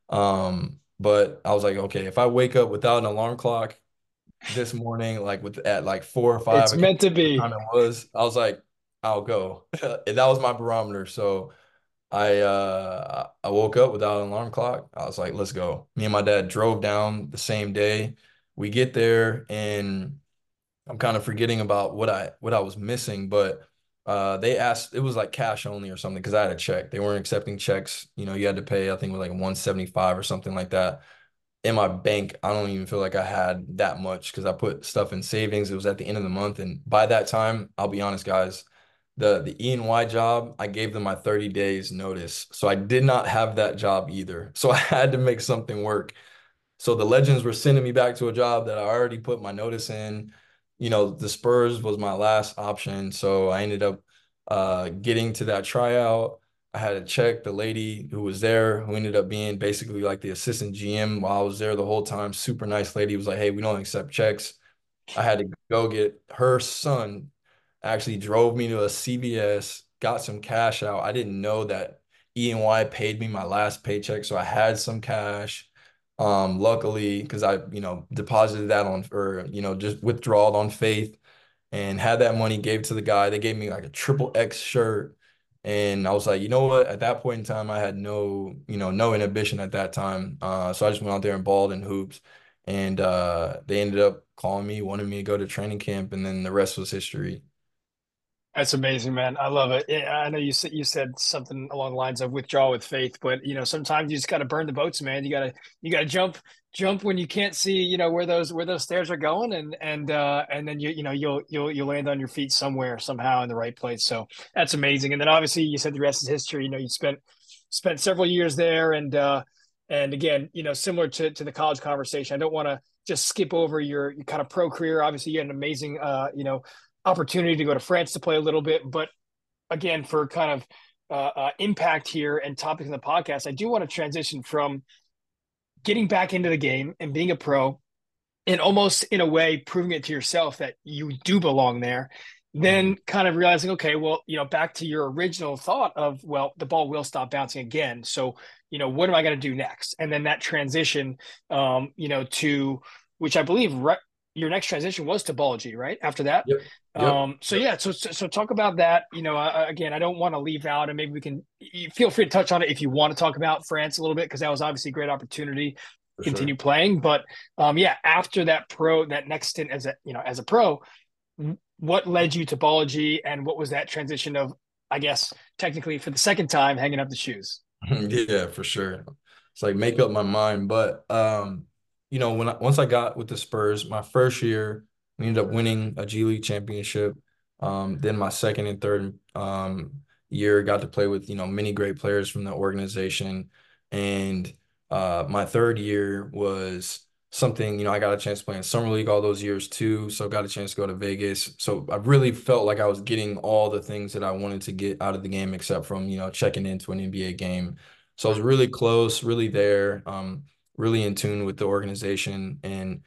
But I was like, okay, if I wake up without an alarm clock this morning, like at like 4 or 5, It's I can't meant to remember what be. time it was. I was like, I'll go. And that was my barometer. So I woke up without an alarm clock. I was like, let's go. Me and my dad drove down the same day. We get there and I'm kind of forgetting about what I was missing, but they asked it was like cash only or something because I had a check. They weren't accepting checks. You had to pay, I think it was like 175 or something like that. In my bank, I don't even feel like I had that much because I put stuff in savings. It was at the end of the month. And by that time, I'll be honest, guys, the E&Y job, I gave them my 30 days notice. So I did not have that job either. So I had to make something work. So the Legends were sending me back to a job that I already put my notice in. The Spurs was my last option. So I ended up getting to that tryout. I had to check the lady who was there, who ended up being basically like the assistant GM while I was there the whole time. Super nice lady, was like, "Hey, we don't accept checks." I had to go get her son actually drove me to a CVS, got some cash out. I didn't know that E&Y paid me my last paycheck, so I had some cash. Luckily, because I, deposited that on, or, just withdrawal on Faith and had that money, gave to the guy. They gave me like a triple X shirt. And I was like, you know what? At that point in time, I had no inhibition at that time. So I just went out there and balled in hoops. And they ended up calling me, wanted me to go to training camp, and then the rest was history. That's amazing, man. I love it. Yeah, I know you said something along the lines of withdraw with faith, but sometimes you just got to burn the boats, man. You got to jump when you can't see, where those stairs are going, and then you'll land on your feet somewhere somehow in the right place. So that's amazing. And then obviously you said the rest is history. You spent several years there, and again, similar to the college conversation, I don't want to just skip over your kind of pro career. Obviously, you had an amazing opportunity to go to France to play a little bit. But again, for kind of impact here and topics in the podcast, I do want to transition from getting back into the game and being a pro and almost in a way proving it to yourself that you do belong there. Mhm. Then kind of realizing, okay, well, back to your original thought of, well, the ball will stop bouncing again. So, what am I going to do next? And then that transition, to which I believe your next transition was to Ballgy, right? After that. Yep. Yep. So yeah, so talk about that. Again, I don't want to leave out, and maybe we can feel free to touch on it if you want to talk about France a little bit, because that was obviously a great opportunity For to continue sure. playing. But yeah, after that next stint as a pro, what led you to Ballgy, and what was that transition of, I guess, technically for the second time, hanging up the shoes? Yeah, for sure. It's like make up my mind. But once I got with the Spurs, my first year, we ended up winning a G League championship. Then my second and third year got to play with, many great players from the organization. And my third year was something, I got a chance to play in summer league all those years too. So got a chance to go to Vegas. So I really felt like I was getting all the things that I wanted to get out of the game, except from, checking into an NBA game. So I was really close, really there, really in tune with the organization. And,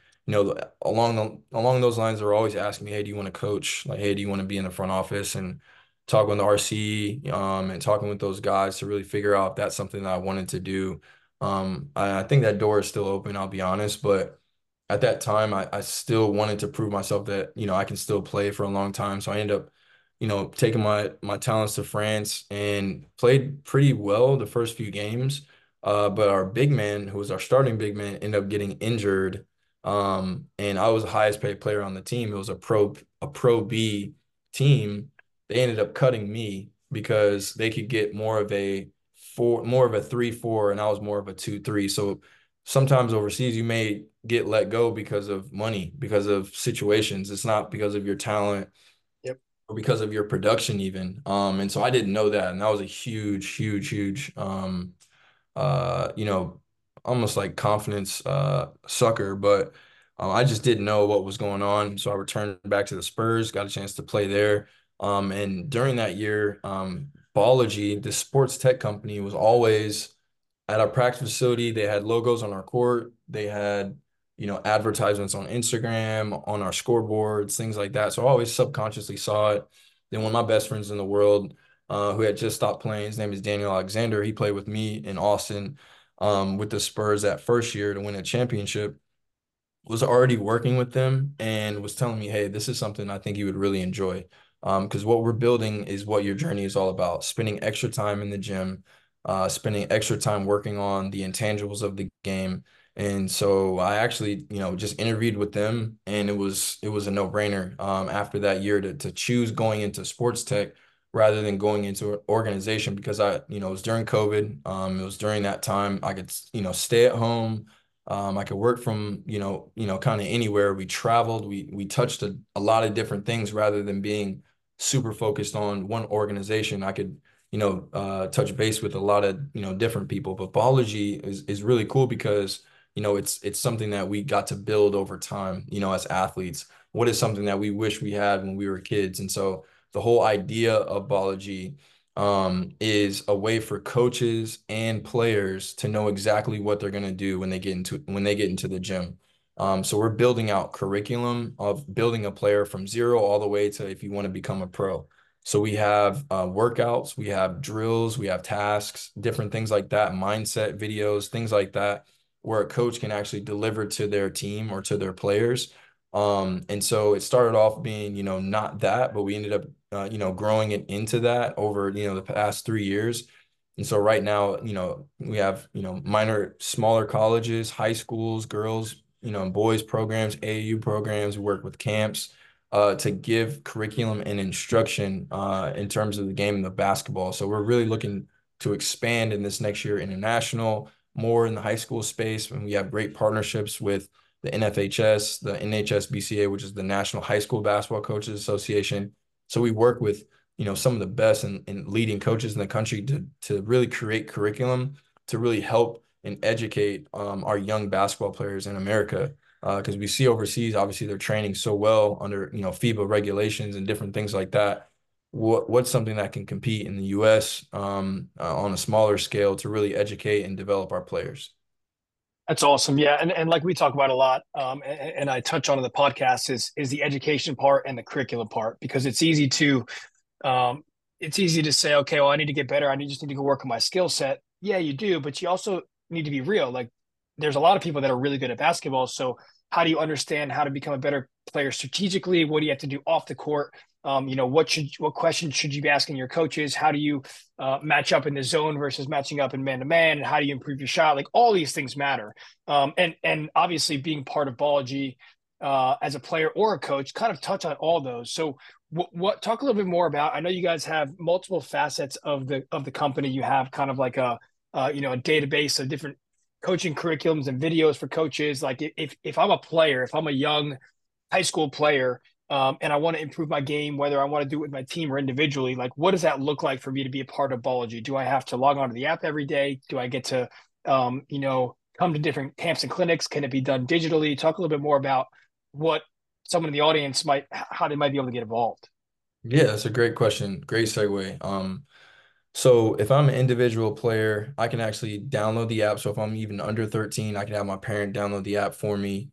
along those lines, they were always asking me, hey, do you want to coach? Like, hey, do you want to be in the front office? And talking with the RC, and talking with those guys to really figure out if that's something that I wanted to do. I think that door is still open, I'll be honest, but at that time, I still wanted to prove myself that, I can still play for a long time. So I ended up, taking my talents to France and played pretty well the first few games. But our big man, who was our starting big man, ended up getting injured. And I was the highest paid player on the team. It was a pro B team. They ended up cutting me because they could get more of a 3-4, and I was more of a 2-3. So sometimes overseas you may get let go because of money, because of situations. It's not because of your talent Yep. or because of your production even. And so I didn't know that. And that was a huge, huge, huge uh, you know, almost like confidence sucker, but I just didn't know what was going on. So I returned back to the Spurs, got a chance to play there. And during that year, Ballogy, the sports tech company, was always at our practice facility. They had logos on our court. They had, advertisements on Instagram, on our scoreboards, things like that. So I always subconsciously saw it. Then one of my best friends in the world, who had just stopped playing, his name is Daniel Alexander. He played with me in Austin, with the Spurs that first year to win a championship, was already working with them and was telling me, hey, this is something I think you would really enjoy. Because what we're building is what your journey is all about, spending extra time in the gym, spending extra time working on the intangibles of the game. And so I actually, just interviewed with them, and it was a no-brainer, after that year to choose going into sports tech rather than going into an organization, because it was during COVID. It was during that time I could, stay at home. I could work from, kind of anywhere. We traveled, we touched a lot of different things rather than being super focused on one organization. I could, touch base with a lot of, different people. But biology is really cool because, it's something that we got to build over time, as athletes. What is something that we wish we had when we were kids? And so the whole idea of biology is a way for coaches and players to know exactly what they're going to do when they get into the gym. So we're building out curriculum of building a player from zero all the way to if you want to become a pro. So we have workouts, we have drills, we have tasks, different things like that, mindset videos, things like that, where a coach can actually deliver to their team or to their players. And so it started off being, not that, but we ended up, growing it into that over, the past 3 years. And so right now, we have, smaller colleges, high schools, girls, boys programs, AAU programs. We work with camps to give curriculum and instruction in terms of the game of the basketball. So we're really looking to expand in this next year international, more in the high school space. And we have great partnerships with the NFHS, the NHSBCA, which is the National High School Basketball Coaches Association. So we work with, some of the best and leading coaches in the country to really create curriculum to really help and educate our young basketball players in America. Because we see overseas, obviously they're training so well under, FIBA regulations and different things like that. What's something that can compete in the U.S. On a smaller scale to really educate and develop our players? That's awesome. Yeah. And like we talk about a lot, and I touch on in the podcast is the education part and the curriculum part, because um, it's easy to say, okay, well, I need to get better. Just need to go work on my skill set. Yeah, you do, but you also need to be real. Like there's a lot of people that are really good at basketball. So how do you understand how to become a better player strategically? What do you have to do off the court? What questions should you be asking your coaches? How do you match up in the zone versus matching up in man to man? And how do you improve your shot? Like all these things matter. And obviously being part of Ballology as a player or a coach, kind of touch on all those. So what talk a little bit more about? I know you guys have multiple facets of the company. You have kind of like a database of different coaching curriculums and videos for coaches. Like if I'm a player, if I'm a young high school player, and I want to improve my game, whether I want to do it with my team or individually, like what does that look like for me to be a part of Ballology? Do I have to log on to the app every day? Do I get to, come to different camps and clinics? Can it be done digitally? Talk a little bit more about what someone in the audience how they might be able to get involved. Yeah, that's a great question. Great segue. So if I'm an individual player, I can actually download the app. So if I'm even under 13, I can have my parent download the app for me.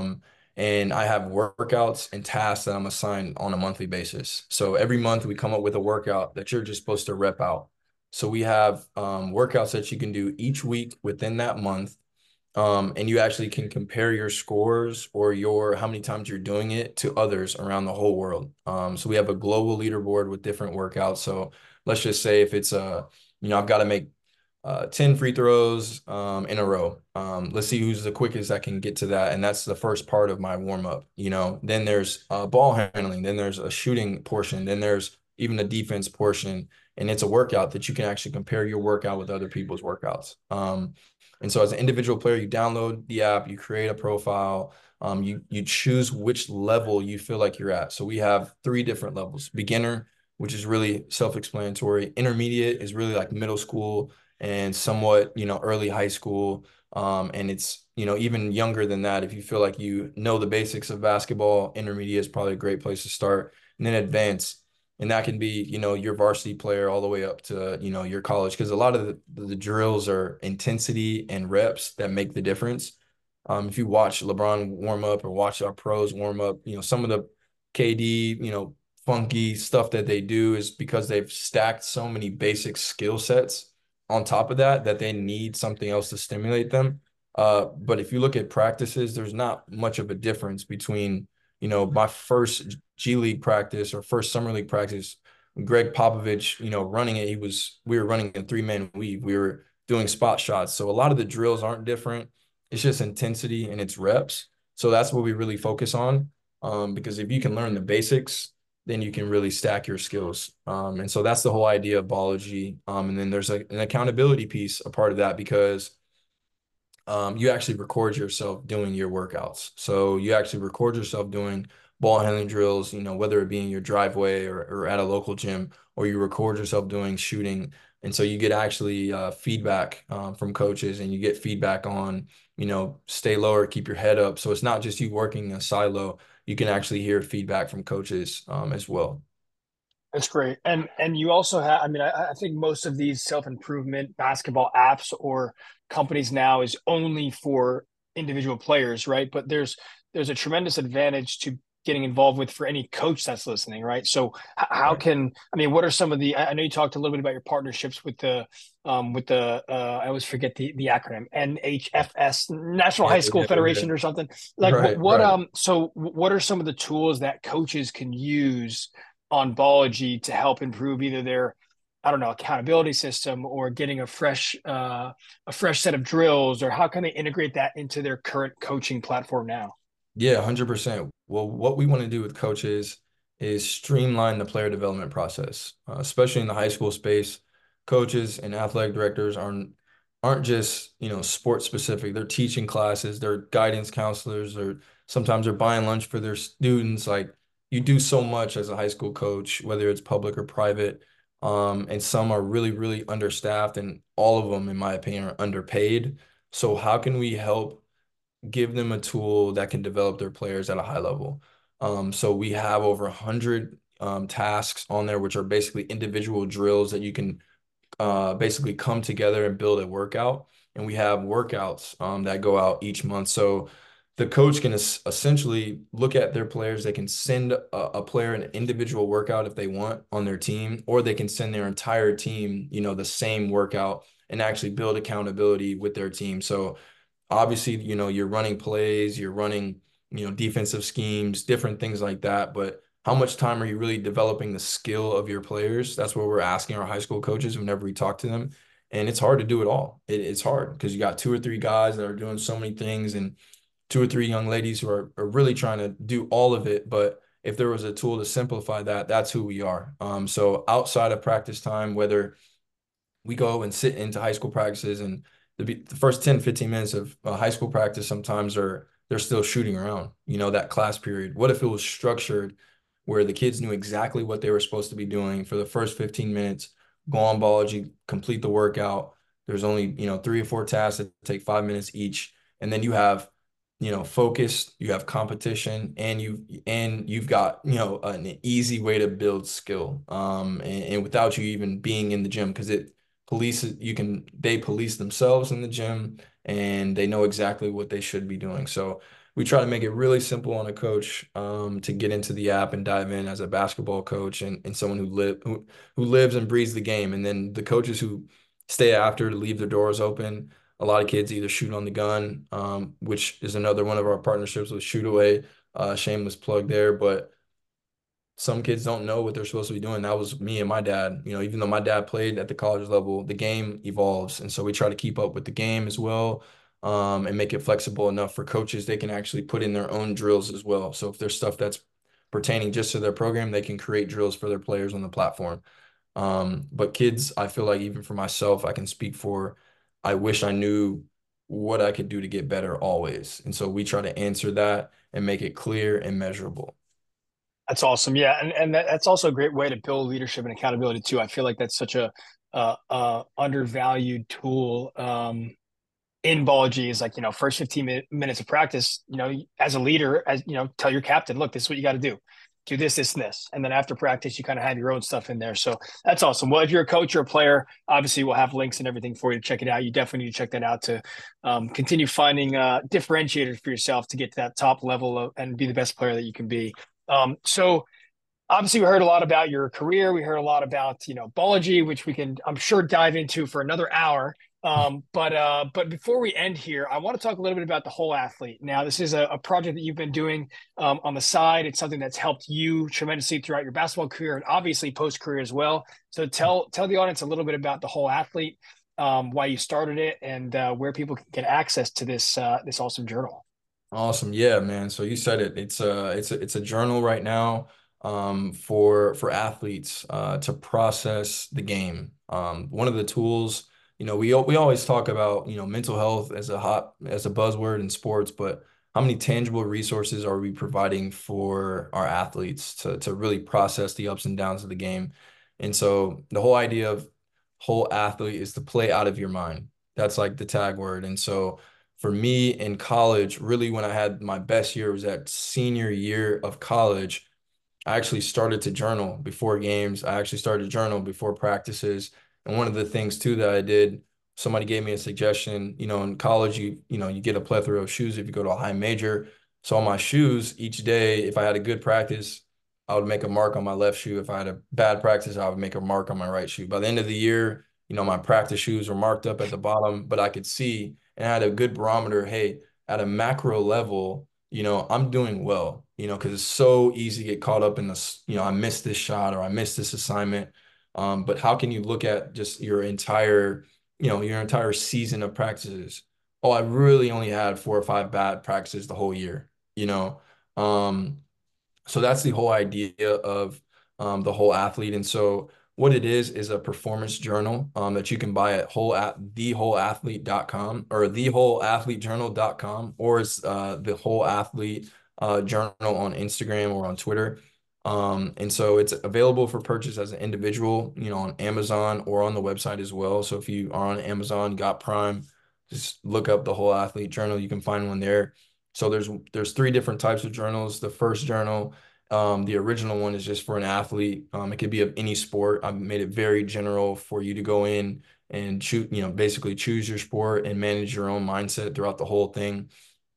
And I have workouts and tasks that I'm assigned on a monthly basis. So every month we come up with a workout that you're just supposed to rep out. So we have workouts that you can do each week within that month. And you actually can compare your scores or your how many times you're doing it to others around the whole world. So we have a global leaderboard with different workouts. So let's just say if it's I've got to make 10 free throws in a row. Let's see who's the quickest that can get to that. And that's the first part of my warm up. Then there's ball handling, then there's a shooting portion, then there's even a defense portion. And it's a workout that you can actually compare your workout with other people's workouts. And so as an individual player, you download the app, you create a profile, you choose which level you feel like you're at. So we have 3 different levels: beginner, which is really self-explanatory; intermediate is really like middle school; and somewhat, early high school. And it's, even younger than that. If you feel like you know the basics of basketball, intermediate is probably a great place to start. And then advanced. And that can be, your varsity player all the way up to, your college. Because a lot of the drills are intensity and reps that make the difference. If you watch LeBron warm up or watch our pros warm up, some of the KD, funky stuff that they do is because they've stacked so many basic skill sets on top of that they need something else to stimulate them. But if you look at practices, there's not much of a difference between, my first G League practice or first summer league practice. Greg Popovich, running it, we were running a 3-man weave. We were doing spot shots. So a lot of the drills aren't different. It's just intensity and it's reps. So that's what we really focus on. Because if you can learn the basics, then you can really stack your skills. And so that's the whole idea of Ballology. And then there's an accountability piece, a part of that, because you actually record yourself doing your workouts. So you actually record yourself doing ball handling drills, whether it be in your driveway or at a local gym, or you record yourself doing shooting. And so you get actually feedback from coaches, and you get feedback on, stay lower, keep your head up. So it's not just you working a silo. You can actually hear feedback from coaches as well. That's great. And you also have, I mean, I think most of these self-improvement basketball apps or companies now is only for individual players, right? But there's a tremendous advantage to getting involved with for any coach that's listening, right? So how Right. can, I mean, what are some of the, I know you talked a little bit about your partnerships with the I always forget the acronym, NHFS, National Yeah, High School yeah, yeah. Federation or something. Like Right, right. so what are some of the tools that coaches can use on Bology to help improve either their, I don't know, accountability system or getting a fresh set of drills, or how can they integrate that into their current coaching platform now? Yeah, 100%. Well, what we want to do with coaches is streamline the player development process, especially in the high school space. Coaches and athletic directors aren't just, sports specific. They're teaching classes, they're guidance counselors, or sometimes they're buying lunch for their students. Like you do so much as a high school coach, whether it's public or private. And some are really, really understaffed, and all of them, in my opinion, are underpaid. So how can we help give them a tool that can develop their players at a high level? So we have over 100 tasks on there, which are basically individual drills that you can basically come together and build a workout. And we have workouts that go out each month. So the coach can essentially look at their players. They can send a player an individual workout if they want on their team, or they can send their entire team, the same workout and actually build accountability with their team. So obviously, you're running plays, you're running, defensive schemes, different things like that. But how much time are you really developing the skill of your players? That's what we're asking our high school coaches whenever we talk to them. And it's hard to do it all. It's hard because you got two or three guys that are doing so many things, and two or three young ladies who are really trying to do all of it. But if there was a tool to simplify that, that's who we are. So outside of practice time, whether we go and sit into high school practices, and the first 10, 15 minutes of high school practice sometimes are they're still shooting around, that class period. What if it was structured where the kids knew exactly what they were supposed to be doing for the first 15 minutes, go on Bology, complete the workout. There's only, three or four tasks that take 5 minutes each. And then you have, focus, you have competition, and you've got, an easy way to build skill. And without you even being in the gym, because they police themselves in the gym, and they know exactly what they should be doing. So we try to make it really simple on a coach to get into the app and dive in as a basketball coach, and someone who lives and breathes the game. And then the coaches who stay after to leave their doors open. A lot of kids either shoot on the gun, which is another one of our partnerships with Shoot Away. Shameless plug there, but some kids don't know what they're supposed to be doing. That was me and my dad. Even though my dad played at the college level, the game evolves. And so we try to keep up with the game as well, and make it flexible enough for coaches. They can actually put in their own drills as well. So if there's stuff that's pertaining just to their program, they can create drills for their players on the platform. But kids, I feel like even for myself, I can speak for, I wish I knew what I could do to get better always. And so we try to answer that and make it clear and measurable. That's awesome. Yeah, and that's also a great way to build leadership and accountability too. I feel like that's such a undervalued tool in Ball G is like, first 15 minutes of practice, as a leader, tell your captain, look, this is what you got to do. Do this, this, and this. And then after practice, you kind of have your own stuff in there. So that's awesome. Well, if you're a coach or a player, obviously we'll have links and everything for you to check it out. You definitely need to check that out to continue finding differentiators for yourself to get to that top level and be the best player that you can be. So obviously we heard a lot about your career. We heard a lot about, Bology, which we can, I'm sure, dive into for another hour. But before we end here, I want to talk a little bit about the whole athlete. Now, this is a project that you've been doing on the side. It's something that's helped you tremendously throughout your basketball career and obviously post career as well. So tell the audience a little bit about the whole athlete, why you started it, and where people can get access to this awesome journal. Awesome. Yeah, man. So you said it. It's a journal right now for athletes to process the game. One of the tools, we always talk about, mental health as a buzzword in sports, but how many tangible resources are we providing for our athletes to really process the ups and downs of the game? And so the whole idea of whole athlete is to play out of your mind. That's like the tag word. And so for me in college, really when I had my best year was that senior year of college. I actually started to journal before games. I actually started to journal before practices. And one of the things too that I did, somebody gave me a suggestion, in college, you get a plethora of shoes if you go to a high major. So on my shoes, each day, if I had a good practice, I would make a mark on my left shoe. If I had a bad practice, I would make a mark on my right shoe. By the end of the year, my practice shoes were marked up at the bottom, but I could see and I had a good barometer. Hey, at a macro level, I'm doing well, because it's so easy to get caught up in this, I missed this shot or I missed this assignment. But how can you look at just your entire season of practices? Oh, I really only had 4 or 5 bad practices the whole year, you know? Um, so that's the whole idea of the whole athlete. And so what it is a performance journal that you can buy at thewholeathlete.com or thewholeathletejournal.com, or it's the whole athlete journal on Instagram or on Twitter. And so it's available for purchase as an individual, on Amazon or on the website as well. So if you are on Amazon, got Prime, just look up the whole athlete journal. You can find one there. So there's 3 different types of journals. The first journal, the original one, is just for an athlete. It could be of any sport. I've made it very general for you to go in and choose, basically choose your sport and manage your own mindset throughout the whole thing.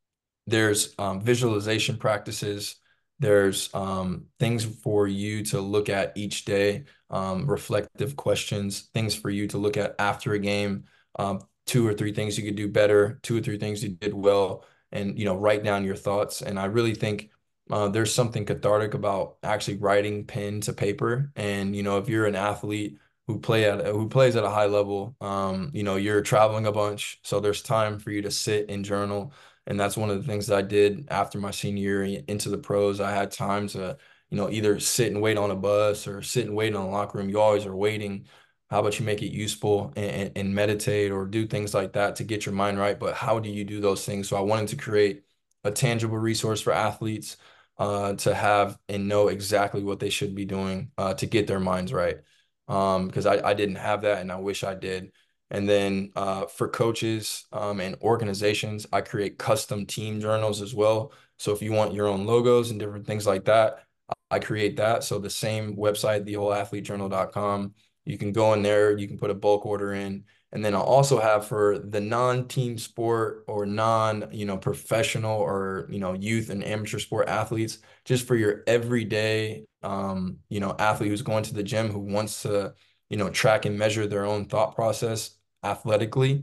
There's visualization practices. There's things for you to look at each day, reflective questions, things for you to look at after a game, 2 or 3 things you could do better, 2 or 3 things you did well, and write down your thoughts. And I really think there's something cathartic about actually writing pen to paper. And if you're an athlete who plays at a high level, you're traveling a bunch, so there's time for you to sit and journal. And that's one of the things that I did after my senior year into the pros. I had time to, either sit and wait on a bus or sit and wait in the locker room. You always are waiting. How about you make it useful and meditate or do things like that to get your mind right? But how do you do those things? So I wanted to create a tangible resource for athletes to have and know exactly what they should be doing to get their minds right. Because I didn't have that and I wish I did. And then for coaches and organizations, I create custom team journals as well. So if you want your own logos and different things like that, I create that. So the same website, thewholeathletejournal.com, you can go in there, you can put a bulk order in. And then I'll also have for the non-team sport or professional or, youth and amateur sport athletes, just for your everyday, athlete who's going to the gym who wants to, track and measure their own thought process athletically.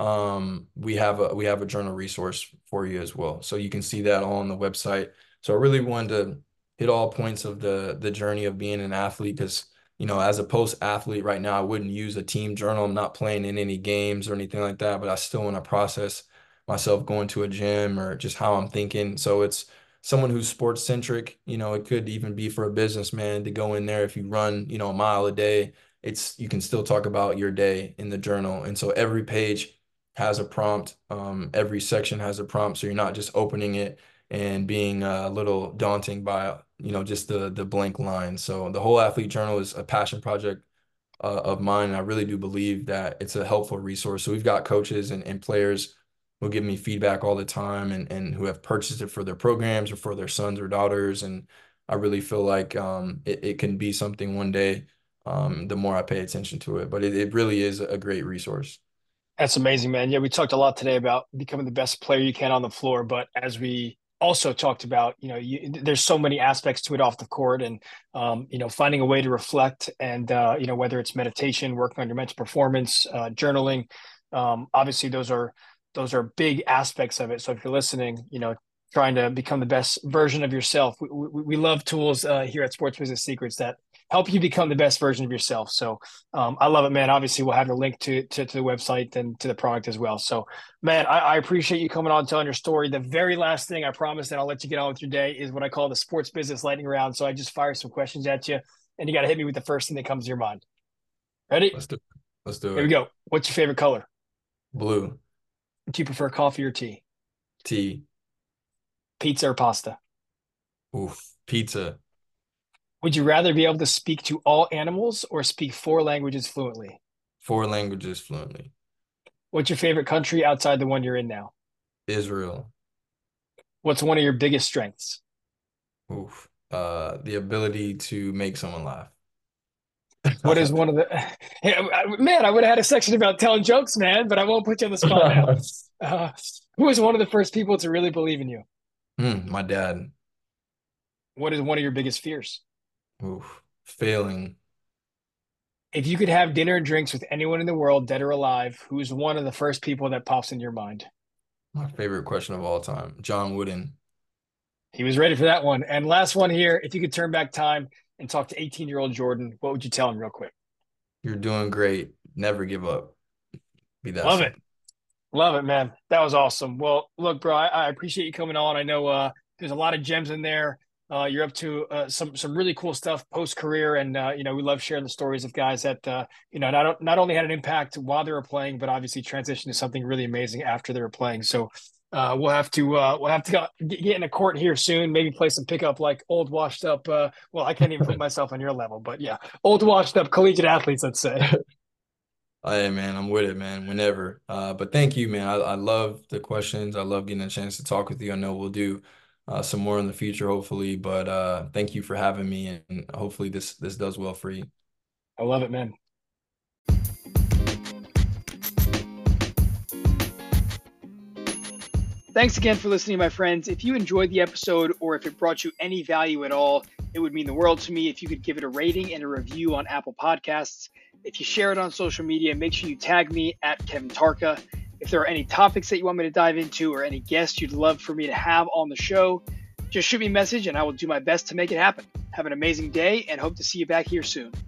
We have a journal resource for you as well. So you can see that all on the website. So I really wanted to hit all points of the journey of being an athlete because, as a post athlete right now, I wouldn't use a team journal. I'm not playing in any games or anything like that, but I still want to process myself going to a gym or just how I'm thinking. So it's someone who's sports centric, it could even be for a businessman to go in there. If you run, a mile a day, you can still talk about your day in the journal. And so every page has a prompt. Every section has a prompt. So you're not just opening it and being a little daunting by, just the blank line. So the whole athlete journal is a passion project of mine. And I really do believe that it's a helpful resource. So we've got coaches and players who give me feedback all the time and who have purchased it for their programs or for their sons or daughters. And I really feel like it can be something one day, the more I pay attention to it. But it really is a great resource. That's amazing, man. Yeah, we talked a lot today about becoming the best player you can on the floor, but as we also talked about, there's so many aspects to it off the court, and finding a way to reflect, and whether it's meditation, working on your mental performance, journaling, obviously those are big aspects of it. So if you're listening, trying to become the best version of yourself, we love tools here at Sports Business Secrets that help you become the best version of yourself. So I love it, man. Obviously, we'll have a link to the website and to the product as well. So, man, I appreciate you coming on telling your story. The very last thing I promise, and I'll let you get on with your day, is what I call the sports business lightning round. So I just fire some questions at you, and you got to hit me with the first thing that comes to your mind. Ready? Let's do it. Let's do Here we it. go. What's your favorite color? Blue, Do you prefer coffee or tea? tea, Pizza or pasta? oof, pizza, Would you rather be able to speak to all animals or speak four languages fluently? 4 languages fluently. What's your favorite country outside the one you're in now? Israel, What's one of your biggest strengths? oof. the ability to make someone laugh. What is one of the man? I would have had a section about telling jokes, man, but I won't put you on the spot now. Uh, who was one of the first people to really believe in you? My dad. What is one of your biggest fears? Oof. Failing. If you could have dinner and drinks with anyone in the world, dead or alive, who's one of the first people that pops in your mind? My favorite question of all time. John Wooden. He was ready for that one. And last one here. If you could turn back time and talk to 18-year-old Jordan, what would you tell him real quick? You're doing great. Never give up. Be that Love it. simple. Love it, man. That was awesome. Well, look, bro, I appreciate you coming on. I know there's a lot of gems in there. You're up to some really cool stuff post career, and we love sharing the stories of guys that not only had an impact while they were playing, but obviously transitioned to something really amazing after they were playing. So we'll have to get in a court here soon. Maybe play some pickup like old washed up. Well, I can't even put myself on your level, but yeah, old washed up collegiate athletes, let's say. Hey man, I'm with it, man. Whenever. But thank you, man. I love the questions. I love getting a chance to talk with you. I know we'll do some more in the future, hopefully. But thank you for having me, and hopefully this does well for you. I love it, man. Thanks again for listening, my friends. If you enjoyed the episode or if it brought you any value at all, it would mean the world to me if you could give it a rating and a review on Apple Podcasts. If you share it on social media, make sure you tag me at Kevin Tarka. If there are any topics that you want me to dive into or any guests you'd love for me to have on the show, just shoot me a message and I will do my best to make it happen. Have an amazing day and hope to see you back here soon.